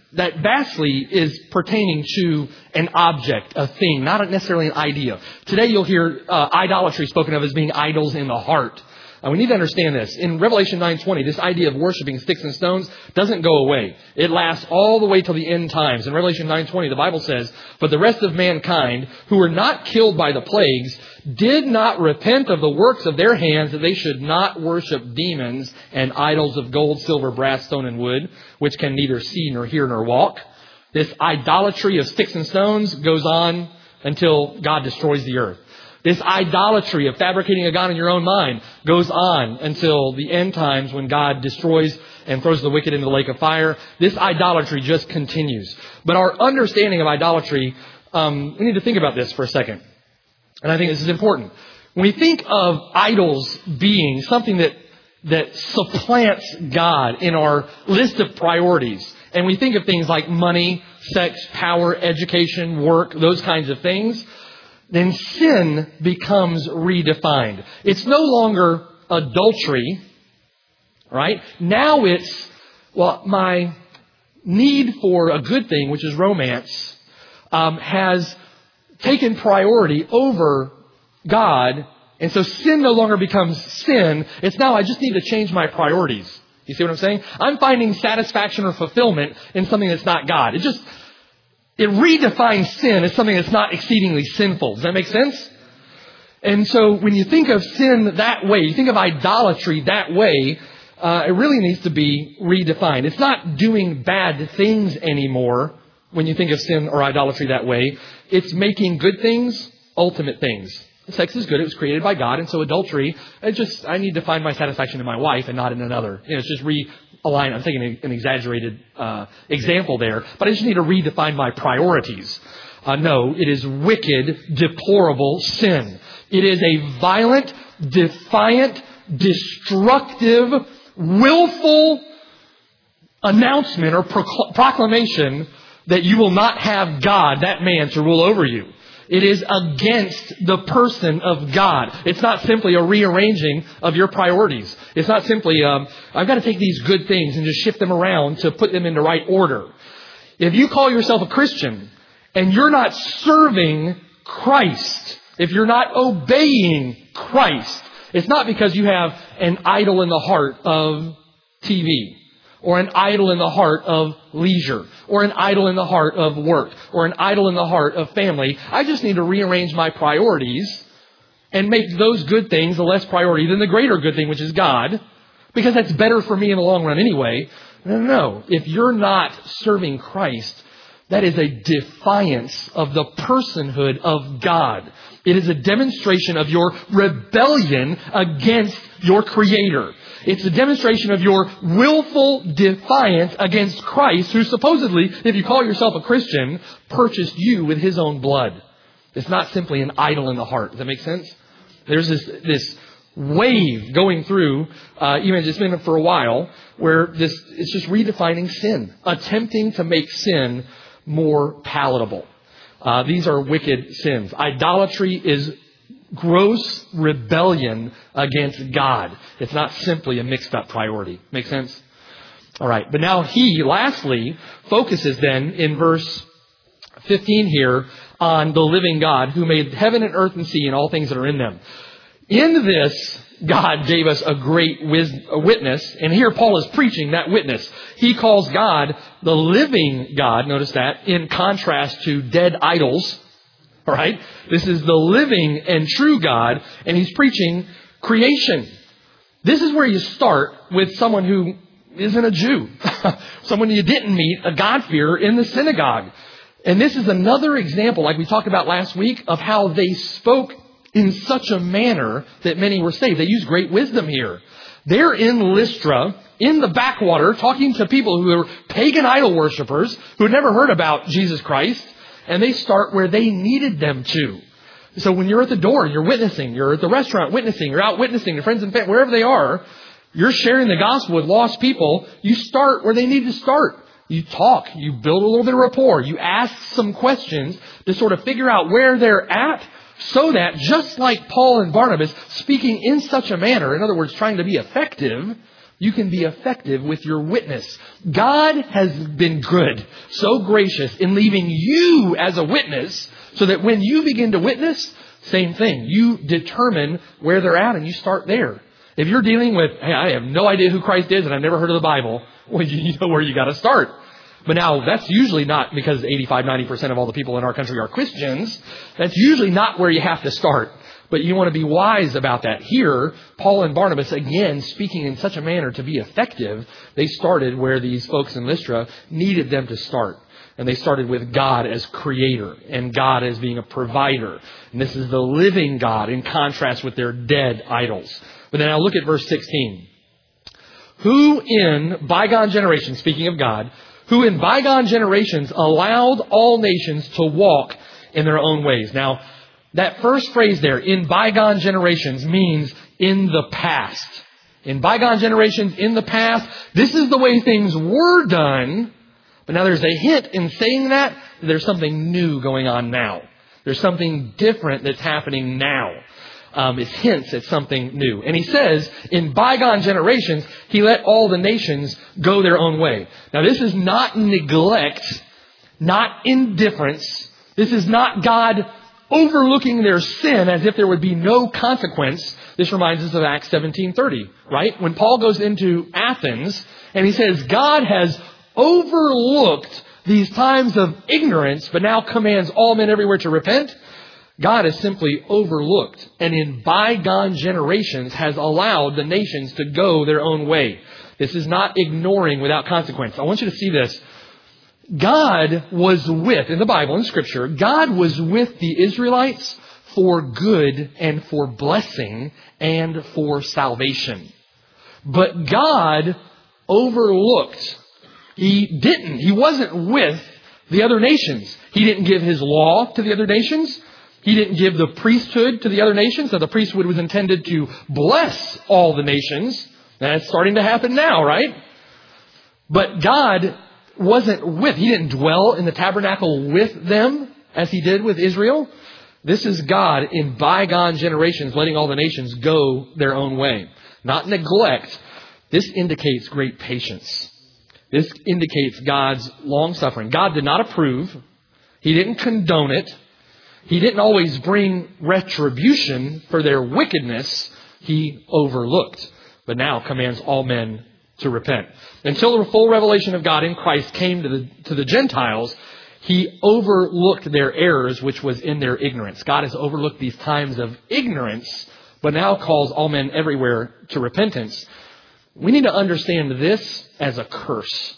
that vastly is pertaining to an object, a thing, not necessarily an idea. Today you'll hear idolatry spoken of as being idols in the heart. We need to understand this. In Revelation 9:20, this idea of worshiping sticks and stones doesn't go away. It lasts all the way till the end times. In Revelation 9:20, the Bible says, "But the rest of mankind, who were not killed by the plagues, did not repent of the works of their hands, that they should not worship demons and idols of gold, silver, brass, stone, and wood, which can neither see nor hear nor walk." This idolatry of sticks and stones goes on until God destroys the earth. This idolatry of fabricating a God in your own mind goes on until the end times when God destroys and throws the wicked into the lake of fire. This idolatry just continues. But our understanding of idolatry, we need to think about this for a second. And I think this is important. When we think of idols being something that supplants God in our list of priorities, and we think of things like money, sex, power, education, work, those kinds of things, then sin becomes redefined. It's no longer adultery, right? Now it's, my need for a good thing, which is romance, has taken priority over God. And so sin no longer becomes sin. It's now I just need to change my priorities. You see what I'm saying? I'm finding satisfaction or fulfillment in something that's not God. It redefines sin as something that's not exceedingly sinful. Does that make sense? And so when you think of sin that way, you think of idolatry that way, it really needs to be redefined. It's not doing bad things anymore when you think of sin or idolatry that way. It's making good things ultimate things. Sex is good. It was created by God. And so adultery, I need to find my satisfaction in my wife and not in another. It's just realign. I'm taking an exaggerated example there, but I just need to redefine my priorities. No, it is wicked, deplorable sin. It is a violent, defiant, destructive, willful announcement or proclamation that you will not have God, that man, to rule over you. It is against the person of God. It's not simply a rearranging of your priorities. It's not simply, I've got to take these good things and just shift them around to put them in the right order. If you call yourself a Christian and you're not serving Christ, if you're not obeying Christ, it's not because you have an idol in the heart of TV, or an idol in the heart of leisure, or an idol in the heart of work, or an idol in the heart of family. I just need to rearrange my priorities and make those good things a less priority than the greater good thing, which is God, because that's better for me in the long run anyway. No. If you're not serving Christ, that is a defiance of the personhood of God. It is a demonstration of your rebellion against your Creator. It's a demonstration of your willful defiance against Christ, who supposedly, if you call yourself a Christian, purchased you with His own blood. It's not simply an idol in the heart. Does that make sense? There's this wave going through, even it's been for a while, where it's just redefining sin, attempting to make sin more palatable. These are wicked sins. Idolatry is gross rebellion against God. It's not simply a mixed up priority. Make sense? All right. But now he lastly focuses then in verse 15 here on the living God who made heaven and earth and sea and all things that are in them. In this, God gave us a great witness. And here Paul is preaching that witness. He calls God the living God. Notice that in contrast to dead idols. All right. This is the living and true God. And he's preaching creation. This is where you start with someone who isn't a Jew. Someone you didn't meet, a God-fearer in the synagogue. And this is another example, like we talked about last week, of how they spoke in such a manner that many were saved. They use great wisdom here. They're in Lystra, in the backwater, talking to people who are pagan idol worshipers who had never heard about Jesus Christ. And they start where they needed them to. So when you're at the door, you're witnessing, you're at the restaurant witnessing, you're out witnessing to friends and family, wherever they are, you're sharing the gospel with lost people. You start where they need to start. You talk, you build a little bit of rapport, you ask some questions to sort of figure out where they're at, so that just like Paul and Barnabas speaking in such a manner, in other words, trying to be effective, You can be effective with your witness. God has been good, so gracious in leaving you as a witness so that when you begin to witness, same thing. You determine where they're at and you start there. If you're dealing with, hey, I have no idea who Christ is and I've never heard of the Bible, well, you know where you got to start. But now that's usually not because 85-90% of all the people in our country are Christians. That's usually not where you have to start. But you want to be wise about that. Here, Paul and Barnabas, again, speaking in such a manner to be effective, they started where these folks in Lystra needed them to start. And they started with God as creator and God as being a provider. And this is the living God in contrast with their dead idols. But then now look at verse 16. Who in bygone generations, speaking of God, who in bygone generations allowed all nations to walk in their own ways. Now, that first phrase there, in bygone generations, means in the past. In bygone generations, in the past, this is the way things were done. But now there's a hint in saying that there's something new going on now. There's something different that's happening now. It's hints at something new. And he says, in bygone generations, he let all the nations go their own way. Now this is not neglect, not indifference. This is not God overlooking their sin as if there would be no consequence. This reminds us of Acts 17:30, right? When Paul goes into Athens and he says, God has overlooked these times of ignorance, but now commands all men everywhere to repent. God has simply overlooked and in bygone generations has allowed the nations to go their own way. This is not ignoring without consequence. I want you to see this. God was with, in the Bible, in Scripture, God was with the Israelites for good and for blessing and for salvation. But God overlooked. He wasn't with the other nations. He didn't give His law to the other nations. He didn't give the priesthood to the other nations. Now, the priesthood was intended to bless all the nations. That's starting to happen now, right? But God wasn't with. He didn't dwell in the tabernacle with them as He did with Israel. This is God in bygone generations letting all the nations go their own way. Not neglect. This indicates great patience. This indicates God's long suffering. God did not approve. He didn't condone it. He didn't always bring retribution for their wickedness. He overlooked, but now commands all men to repent. Until the full revelation of God in Christ came to the Gentiles, He overlooked their errors, which was in their ignorance. God has overlooked these times of ignorance, but now calls all men everywhere to repentance. We need to understand this as a curse.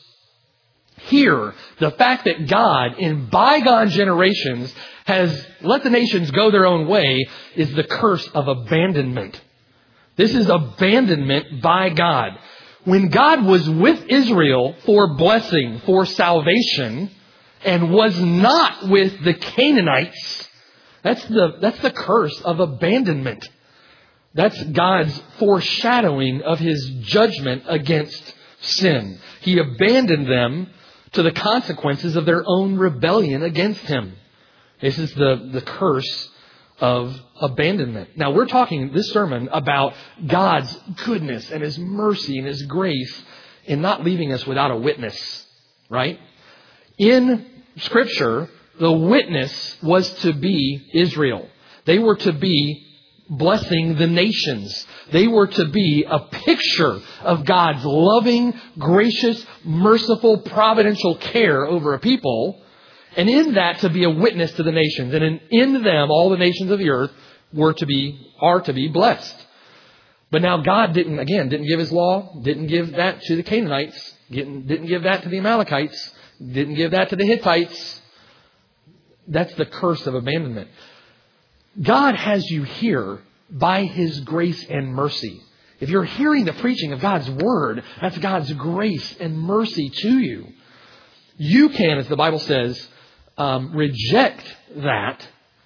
Here, the fact that God, in bygone generations, has let the nations go their own way is the curse of abandonment. This is abandonment by God. When God was with Israel for blessing, for salvation, and was not with the Canaanites, that's the curse of abandonment. That's God's foreshadowing of His judgment against sin. He abandoned them to the consequences of their own rebellion against Him. This is the curse of abandonment. Now, we're talking this sermon about God's goodness and His mercy and His grace in not leaving us without a witness, right? In Scripture, the witness was to be Israel. They were to be blessing the nations. They were to be a picture of God's loving, gracious, merciful, providential care over a people. And in that, to be a witness to the nations. And in them, all the nations of the earth are to be blessed. But now God didn't give His law, didn't give that to the Canaanites, didn't give that to the Amalekites, didn't give that to the Hittites. That's the curse of abandonment. God has you here by His grace and mercy. If you're hearing the preaching of God's Word, that's God's grace and mercy to you. You can, as the Bible says, reject that.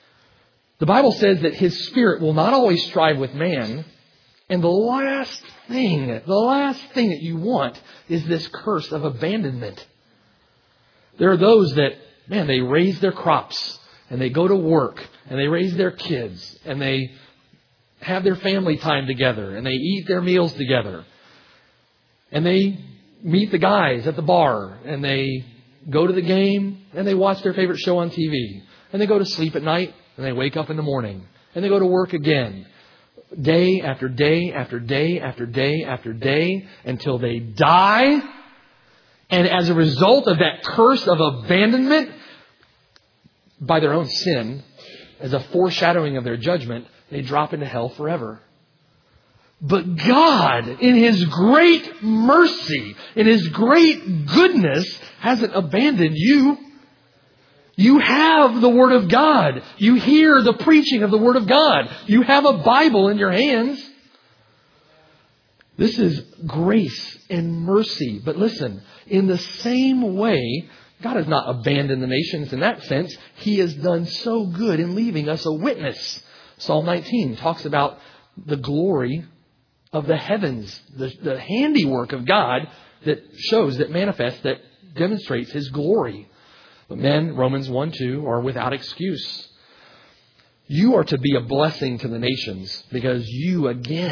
The Bible says that His Spirit will not always strive with man. And the last thing that you want is this curse of abandonment. There are those that, they raise their crops and they go to work and they raise their kids and they have their family time together and they eat their meals together. and they meet the guys at the bar, and they go to the game, and they watch their favorite show on TV, and they go to sleep at night, and they wake up in the morning, and they go to work again, day after day after day after day after day, until they die. And as a result of that curse of abandonment by their own sin, as a foreshadowing of their judgment, they drop into hell forever. But God, in His great mercy, in His great goodness, hasn't abandoned you. You have the Word of God. You hear the preaching of the Word of God. You have a Bible in your hands. This is grace and mercy. But listen, in the same way, God has not abandoned the nations in that sense. He has done so good in leaving us a witness. Psalm 19 talks about the glory of the heavens, the handiwork of God that shows, that manifests, that demonstrates His glory. But men, Romans 1:2, are without excuse. You are to be a blessing to the nations because you,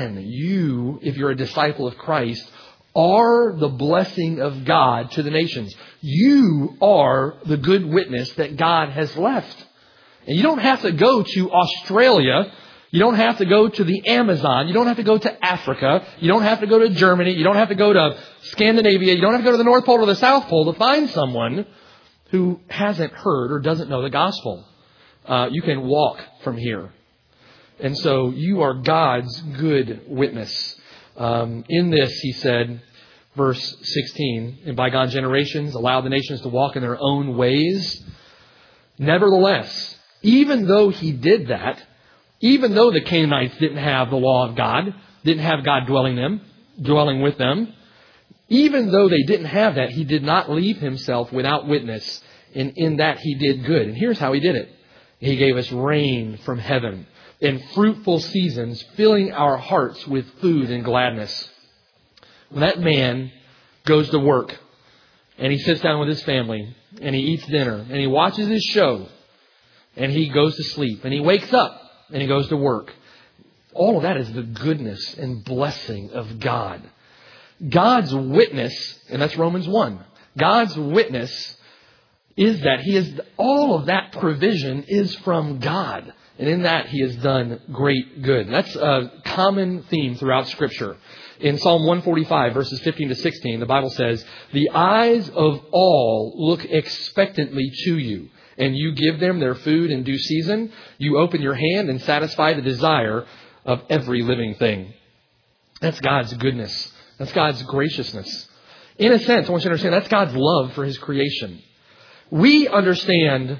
if you're a disciple of Christ, are the blessing of God to the nations. You are the good witness that God has left. And you don't have to go to Australia. You don't have to go to the Amazon. You don't have to go to Africa. You don't have to go to Germany. You don't have to go to Scandinavia. You don't have to go to the North Pole or the South Pole to find someone who hasn't heard or doesn't know the gospel. You can walk from here. And so you are God's good witness. In this, He said, verse 16, in bygone generations, allow the nations to walk in their own ways. Nevertheless, even though He did that, even though the Canaanites didn't have the law of God, didn't have God dwelling with them, even though they didn't have that, He did not leave Himself without witness. And in that He did good. And here's how He did it. He gave us rain from heaven and fruitful seasons, filling our hearts with food and gladness. When that man goes to work and he sits down with his family and he eats dinner and he watches his show and he goes to sleep and he wakes up and he goes to work, all of that is the goodness and blessing of God. God's witness, and that's Romans 1, God's witness is that He is, all of that provision is from God. And in that He has done great good. And that's a common theme throughout Scripture. In Psalm 145, verses 15 to 16, the Bible says, the eyes of all look expectantly to you, and you give them their food in due season. You open your hand and satisfy the desire of every living thing. That's God's goodness. That's God's graciousness. In a sense, I want you to understand, that's God's love for His creation. We understand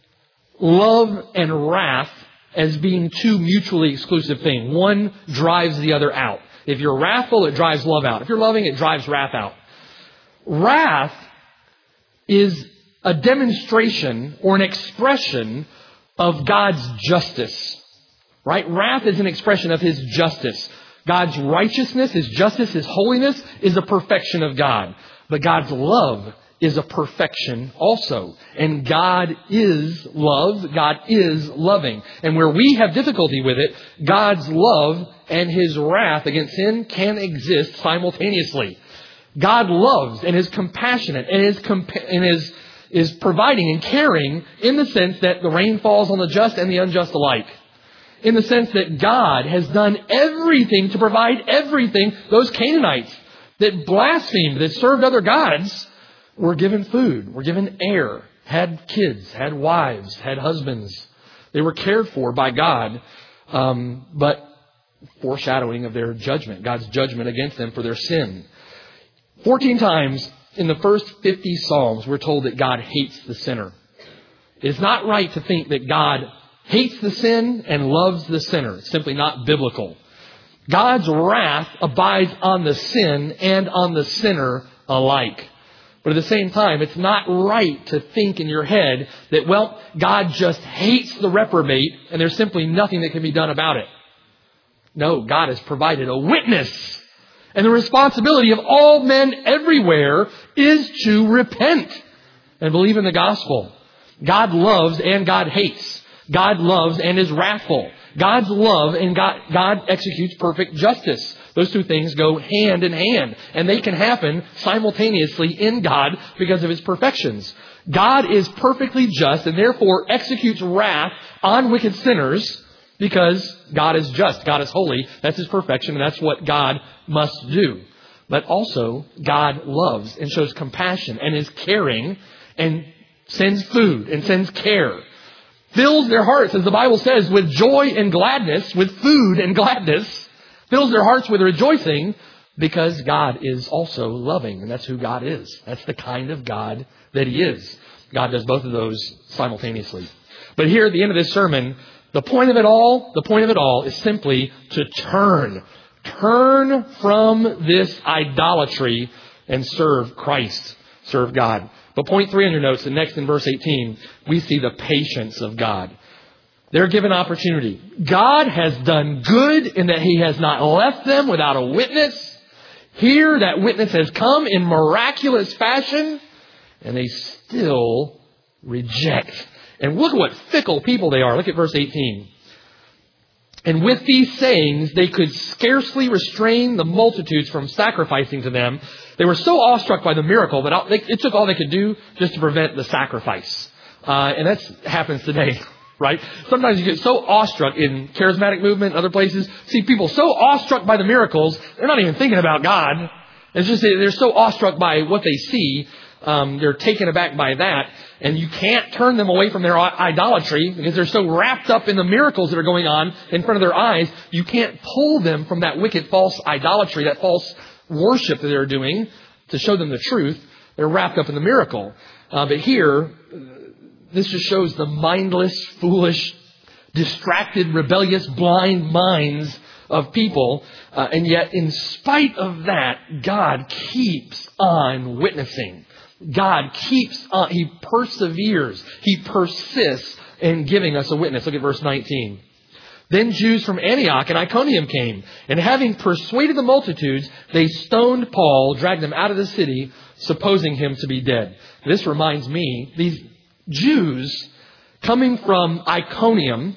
love and wrath as being two mutually exclusive things. One drives the other out. If you're wrathful, it drives love out. If you're loving, it drives wrath out. Wrath is a demonstration or an expression of God's justice. Right? Wrath is an expression of His justice. God's righteousness, His justice, His holiness is a perfection of God. But God's love is a perfection also. And God is love. God is loving. And where we have difficulty with it, God's love and His wrath against sin can exist simultaneously. God loves and is compassionate and is providing and caring in the sense that the rain falls on the just and the unjust alike. In the sense that God has done everything to provide everything. Those Canaanites that blasphemed, that served other gods, were given food, were given air, had kids, had wives, had husbands. They were cared for by God, but foreshadowing of their judgment, God's judgment against them for their sin. 14 times in the first 50 Psalms, we're told that God hates the sinner. It's not right to think that God hates the sin and loves the sinner. It's simply not biblical. God's wrath abides on the sin and on the sinner alike. But at the same time, it's not right to think in your head that, well, God just hates the reprobate and there's simply nothing that can be done about it. No, God has provided a witness. And the responsibility of all men everywhere is to repent and believe in the gospel. God loves and God hates. God loves and is wrathful. God's love and God executes perfect justice. Those two things go hand in hand, and they can happen simultaneously in God because of His perfections. God is perfectly just and therefore executes wrath on wicked sinners because God is just. God is holy. That's His perfection, and that's what God must do. But also, God loves and shows compassion and is caring and sends food and sends care. Fills their hearts, as the Bible says, with joy and gladness, with food and gladness. Fills their hearts with rejoicing because God is also loving, and that's who God is. That's the kind of God that He is. God does both of those simultaneously. But here at the end of this sermon, the point of it all is simply to turn. Turn from this idolatry and serve Christ. Serve God. But point 3 on your notes, and next in verse 18, we see the patience of God. They're given opportunity. God has done good in that He has not left them without a witness. Here, that witness has come in miraculous fashion, and they still reject. And look at what fickle people they are. Look at verse 18. And with these sayings, they could scarcely restrain the multitudes from sacrificing to them. They were so awestruck by the miracle that it took all they could do just to prevent the sacrifice. And that happens today, right? Sometimes you get so awestruck in charismatic movement, other places. See people so awestruck by the miracles, they're not even thinking about God. It's just they're so awestruck by what they see. They're taken aback by that. And you can't turn them away from their idolatry because they're so wrapped up in the miracles that are going on in front of their eyes. You can't pull them from that wicked false idolatry, that false worship that they're doing to show them the truth. They're wrapped up in the miracle. But here, this just shows the mindless, foolish, distracted, rebellious, blind minds of people. And yet, in spite of that, God keeps on witnessing. God keeps on. He perseveres. He persists in giving us a witness. Look at verse 19. Then Jews from Antioch and Iconium came, and having persuaded the multitudes, they stoned Paul, dragged him out of the city, supposing him to be dead. This reminds me, these Jews coming from Iconium,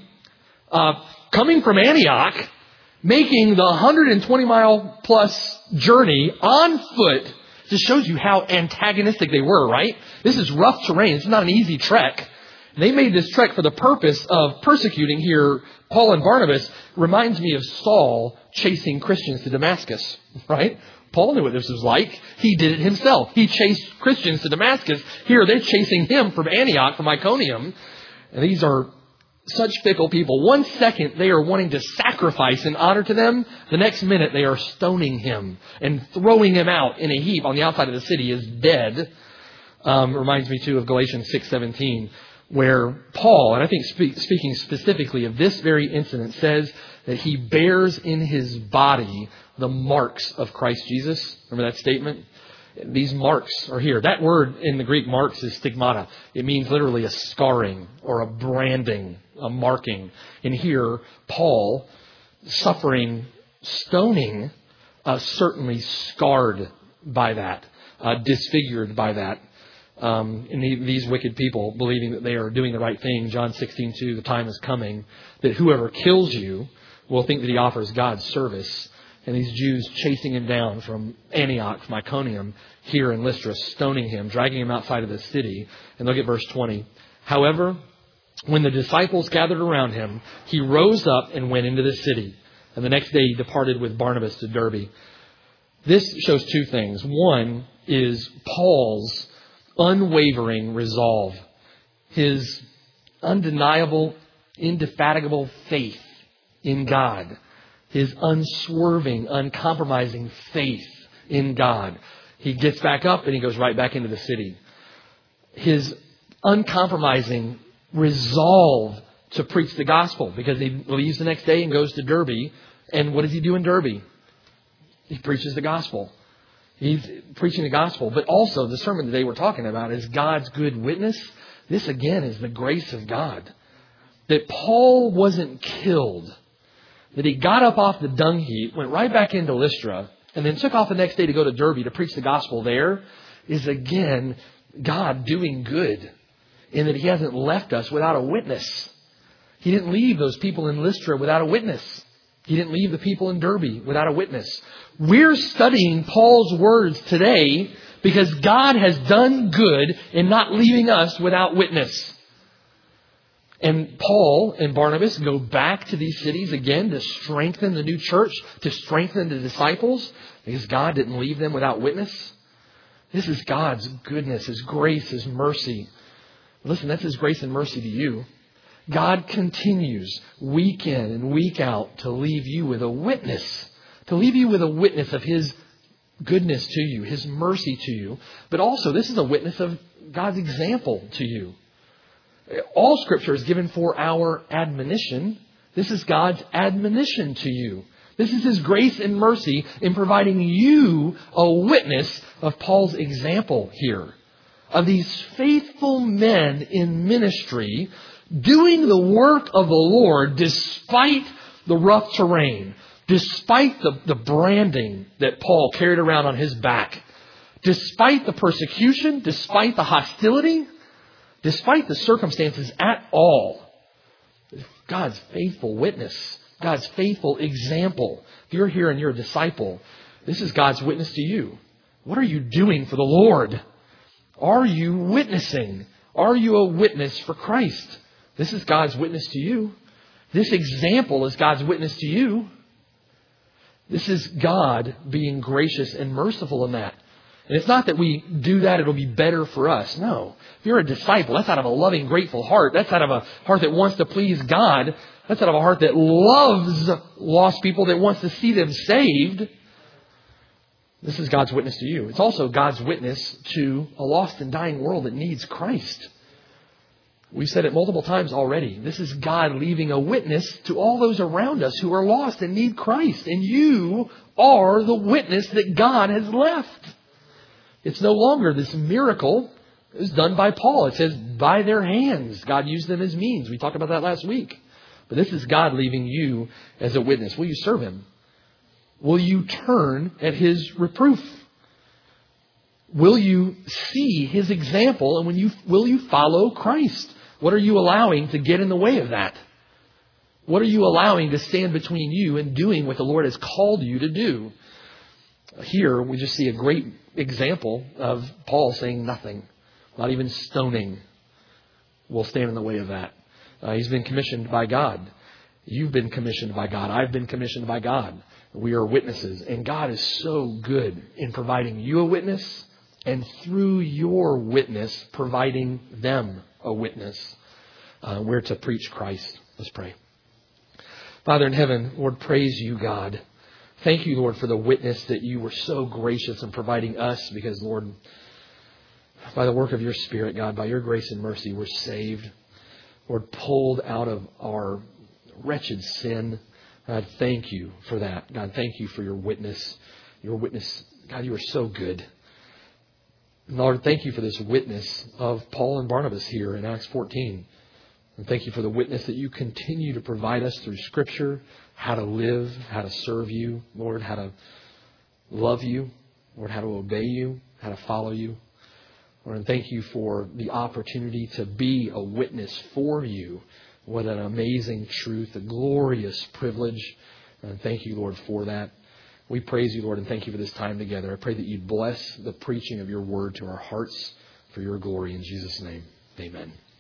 coming from Antioch, making the 120-mile plus journey on foot, just shows you how antagonistic they were, right? This is rough terrain. It's not an easy trek. They made this trek for the purpose of persecuting here. Paul and Barnabas reminds me of Saul chasing Christians to Damascus, right? Paul knew what this was like. He did it himself. He chased Christians to Damascus. Here they're chasing him from Antioch, from Iconium. And these are such fickle people. 1 second they are wanting to sacrifice in honor to them. The next minute they are stoning him and throwing him out in a heap on the outside of the city as dead. Reminds me too of Galatians 6:17, where Paul, and I think speaking specifically of this very incident, says that he bears in his body the marks of Christ Jesus. Remember that statement? These marks are here. That word in the Greek, marks, is stigmata. It means literally a scarring or a branding, a marking. And here, Paul, suffering stoning, certainly scarred by that, disfigured by that. And these wicked people believing that they are doing the right thing. John 16:2, the time is coming that whoever kills you will think that he offers God service. And these Jews chasing him down from Antioch, from Iconium, here in Lystra, stoning him, dragging him outside of the city. And look at verse 20. However, when the disciples gathered around him, he rose up and went into the city. And the next day he departed with Barnabas to Derbe. This shows two things. One is Paul's unwavering resolve, his undeniable, indefatigable faith in God. His unswerving, uncompromising faith in God. He gets back up and he goes right back into the city. His uncompromising resolve to preach the gospel, because he leaves the next day and goes to Derbe. And what does he do in Derbe? He preaches the gospel. He's preaching the gospel. But also the sermon today we're talking about is God's good witness. This again is the grace of God. That Paul wasn't killed. That he got up off the dung heap, went right back into Lystra, and then took off the next day to go to Derbe to preach the gospel there, is again God doing good in that he hasn't left us without a witness. He didn't leave those people in Lystra without a witness. He didn't leave the people in Derbe without a witness. We're studying Paul's words today because God has done good in not leaving us without witness. And Paul and Barnabas go back to these cities again to strengthen the new church, to strengthen the disciples, because God didn't leave them without witness. This is God's goodness, His grace, His mercy. Listen, that's His grace and mercy to you. God continues week in and week out to leave you with a witness, of His goodness to you, His mercy to you. But also, this is a witness of God's example to you. All Scripture is given for our admonition. This is God's admonition to you. This is His grace and mercy in providing you a witness of Paul's example here. Of these faithful men in ministry doing the work of the Lord despite the rough terrain, despite the branding that Paul carried around on his back, despite the persecution, despite the hostility, despite the circumstances at all. God's faithful witness, God's faithful example. If you're here and you're a disciple, this is God's witness to you. What are you doing for the Lord? Are you witnessing? Are you a witness for Christ? This is God's witness to you. This example is God's witness to you. This is God being gracious and merciful in that. And it's not that we do that, it'll be better for us. No. If you're a disciple, that's out of a loving, grateful heart. That's out of a heart that wants to please God. That's out of a heart that loves lost people, that wants to see them saved. This is God's witness to you. It's also God's witness to a lost and dying world that needs Christ. We've said it multiple times already. This is God leaving a witness to all those around us who are lost and need Christ. And you are the witness that God has left. It's no longer this miracle. It was done by Paul. It says, by their hands, God used them as means. We talked about that last week. But this is God leaving you as a witness. Will you serve Him? Will you turn at His reproof? Will you see His example? And will you follow Christ? What are you allowing to get in the way of that? What are you allowing to stand between you and doing what the Lord has called you to do? Here, we just see a great example of Paul saying nothing. Not even stoning will stand in the way of that. He's been commissioned by God. You've been commissioned by God. I've been commissioned by God. We are witnesses. And God is so good in providing you a witness, and through your witness, providing them a witness. We're to preach Christ. Let's pray. Father in heaven, Lord, praise you, God. Thank you, Lord, for the witness that you were so gracious in providing us, because, Lord, by the work of your Spirit, God, by your grace and mercy, we're saved. Lord, pulled out of our wretched sin. God, thank you for that. God, thank you for your witness. Your witness, God, you are so good. Lord, thank you for this witness of Paul and Barnabas here in Acts 14. And thank you for the witness that you continue to provide us through Scripture, how to live, how to serve you, Lord, how to love you, Lord, how to obey you, how to follow you. Lord, and thank you for the opportunity to be a witness for you. What an amazing truth, a glorious privilege. And thank you, Lord, for that. We praise you, Lord, and thank you for this time together. I pray that you'd bless the preaching of your word to our hearts for your glory. In Jesus' name, amen.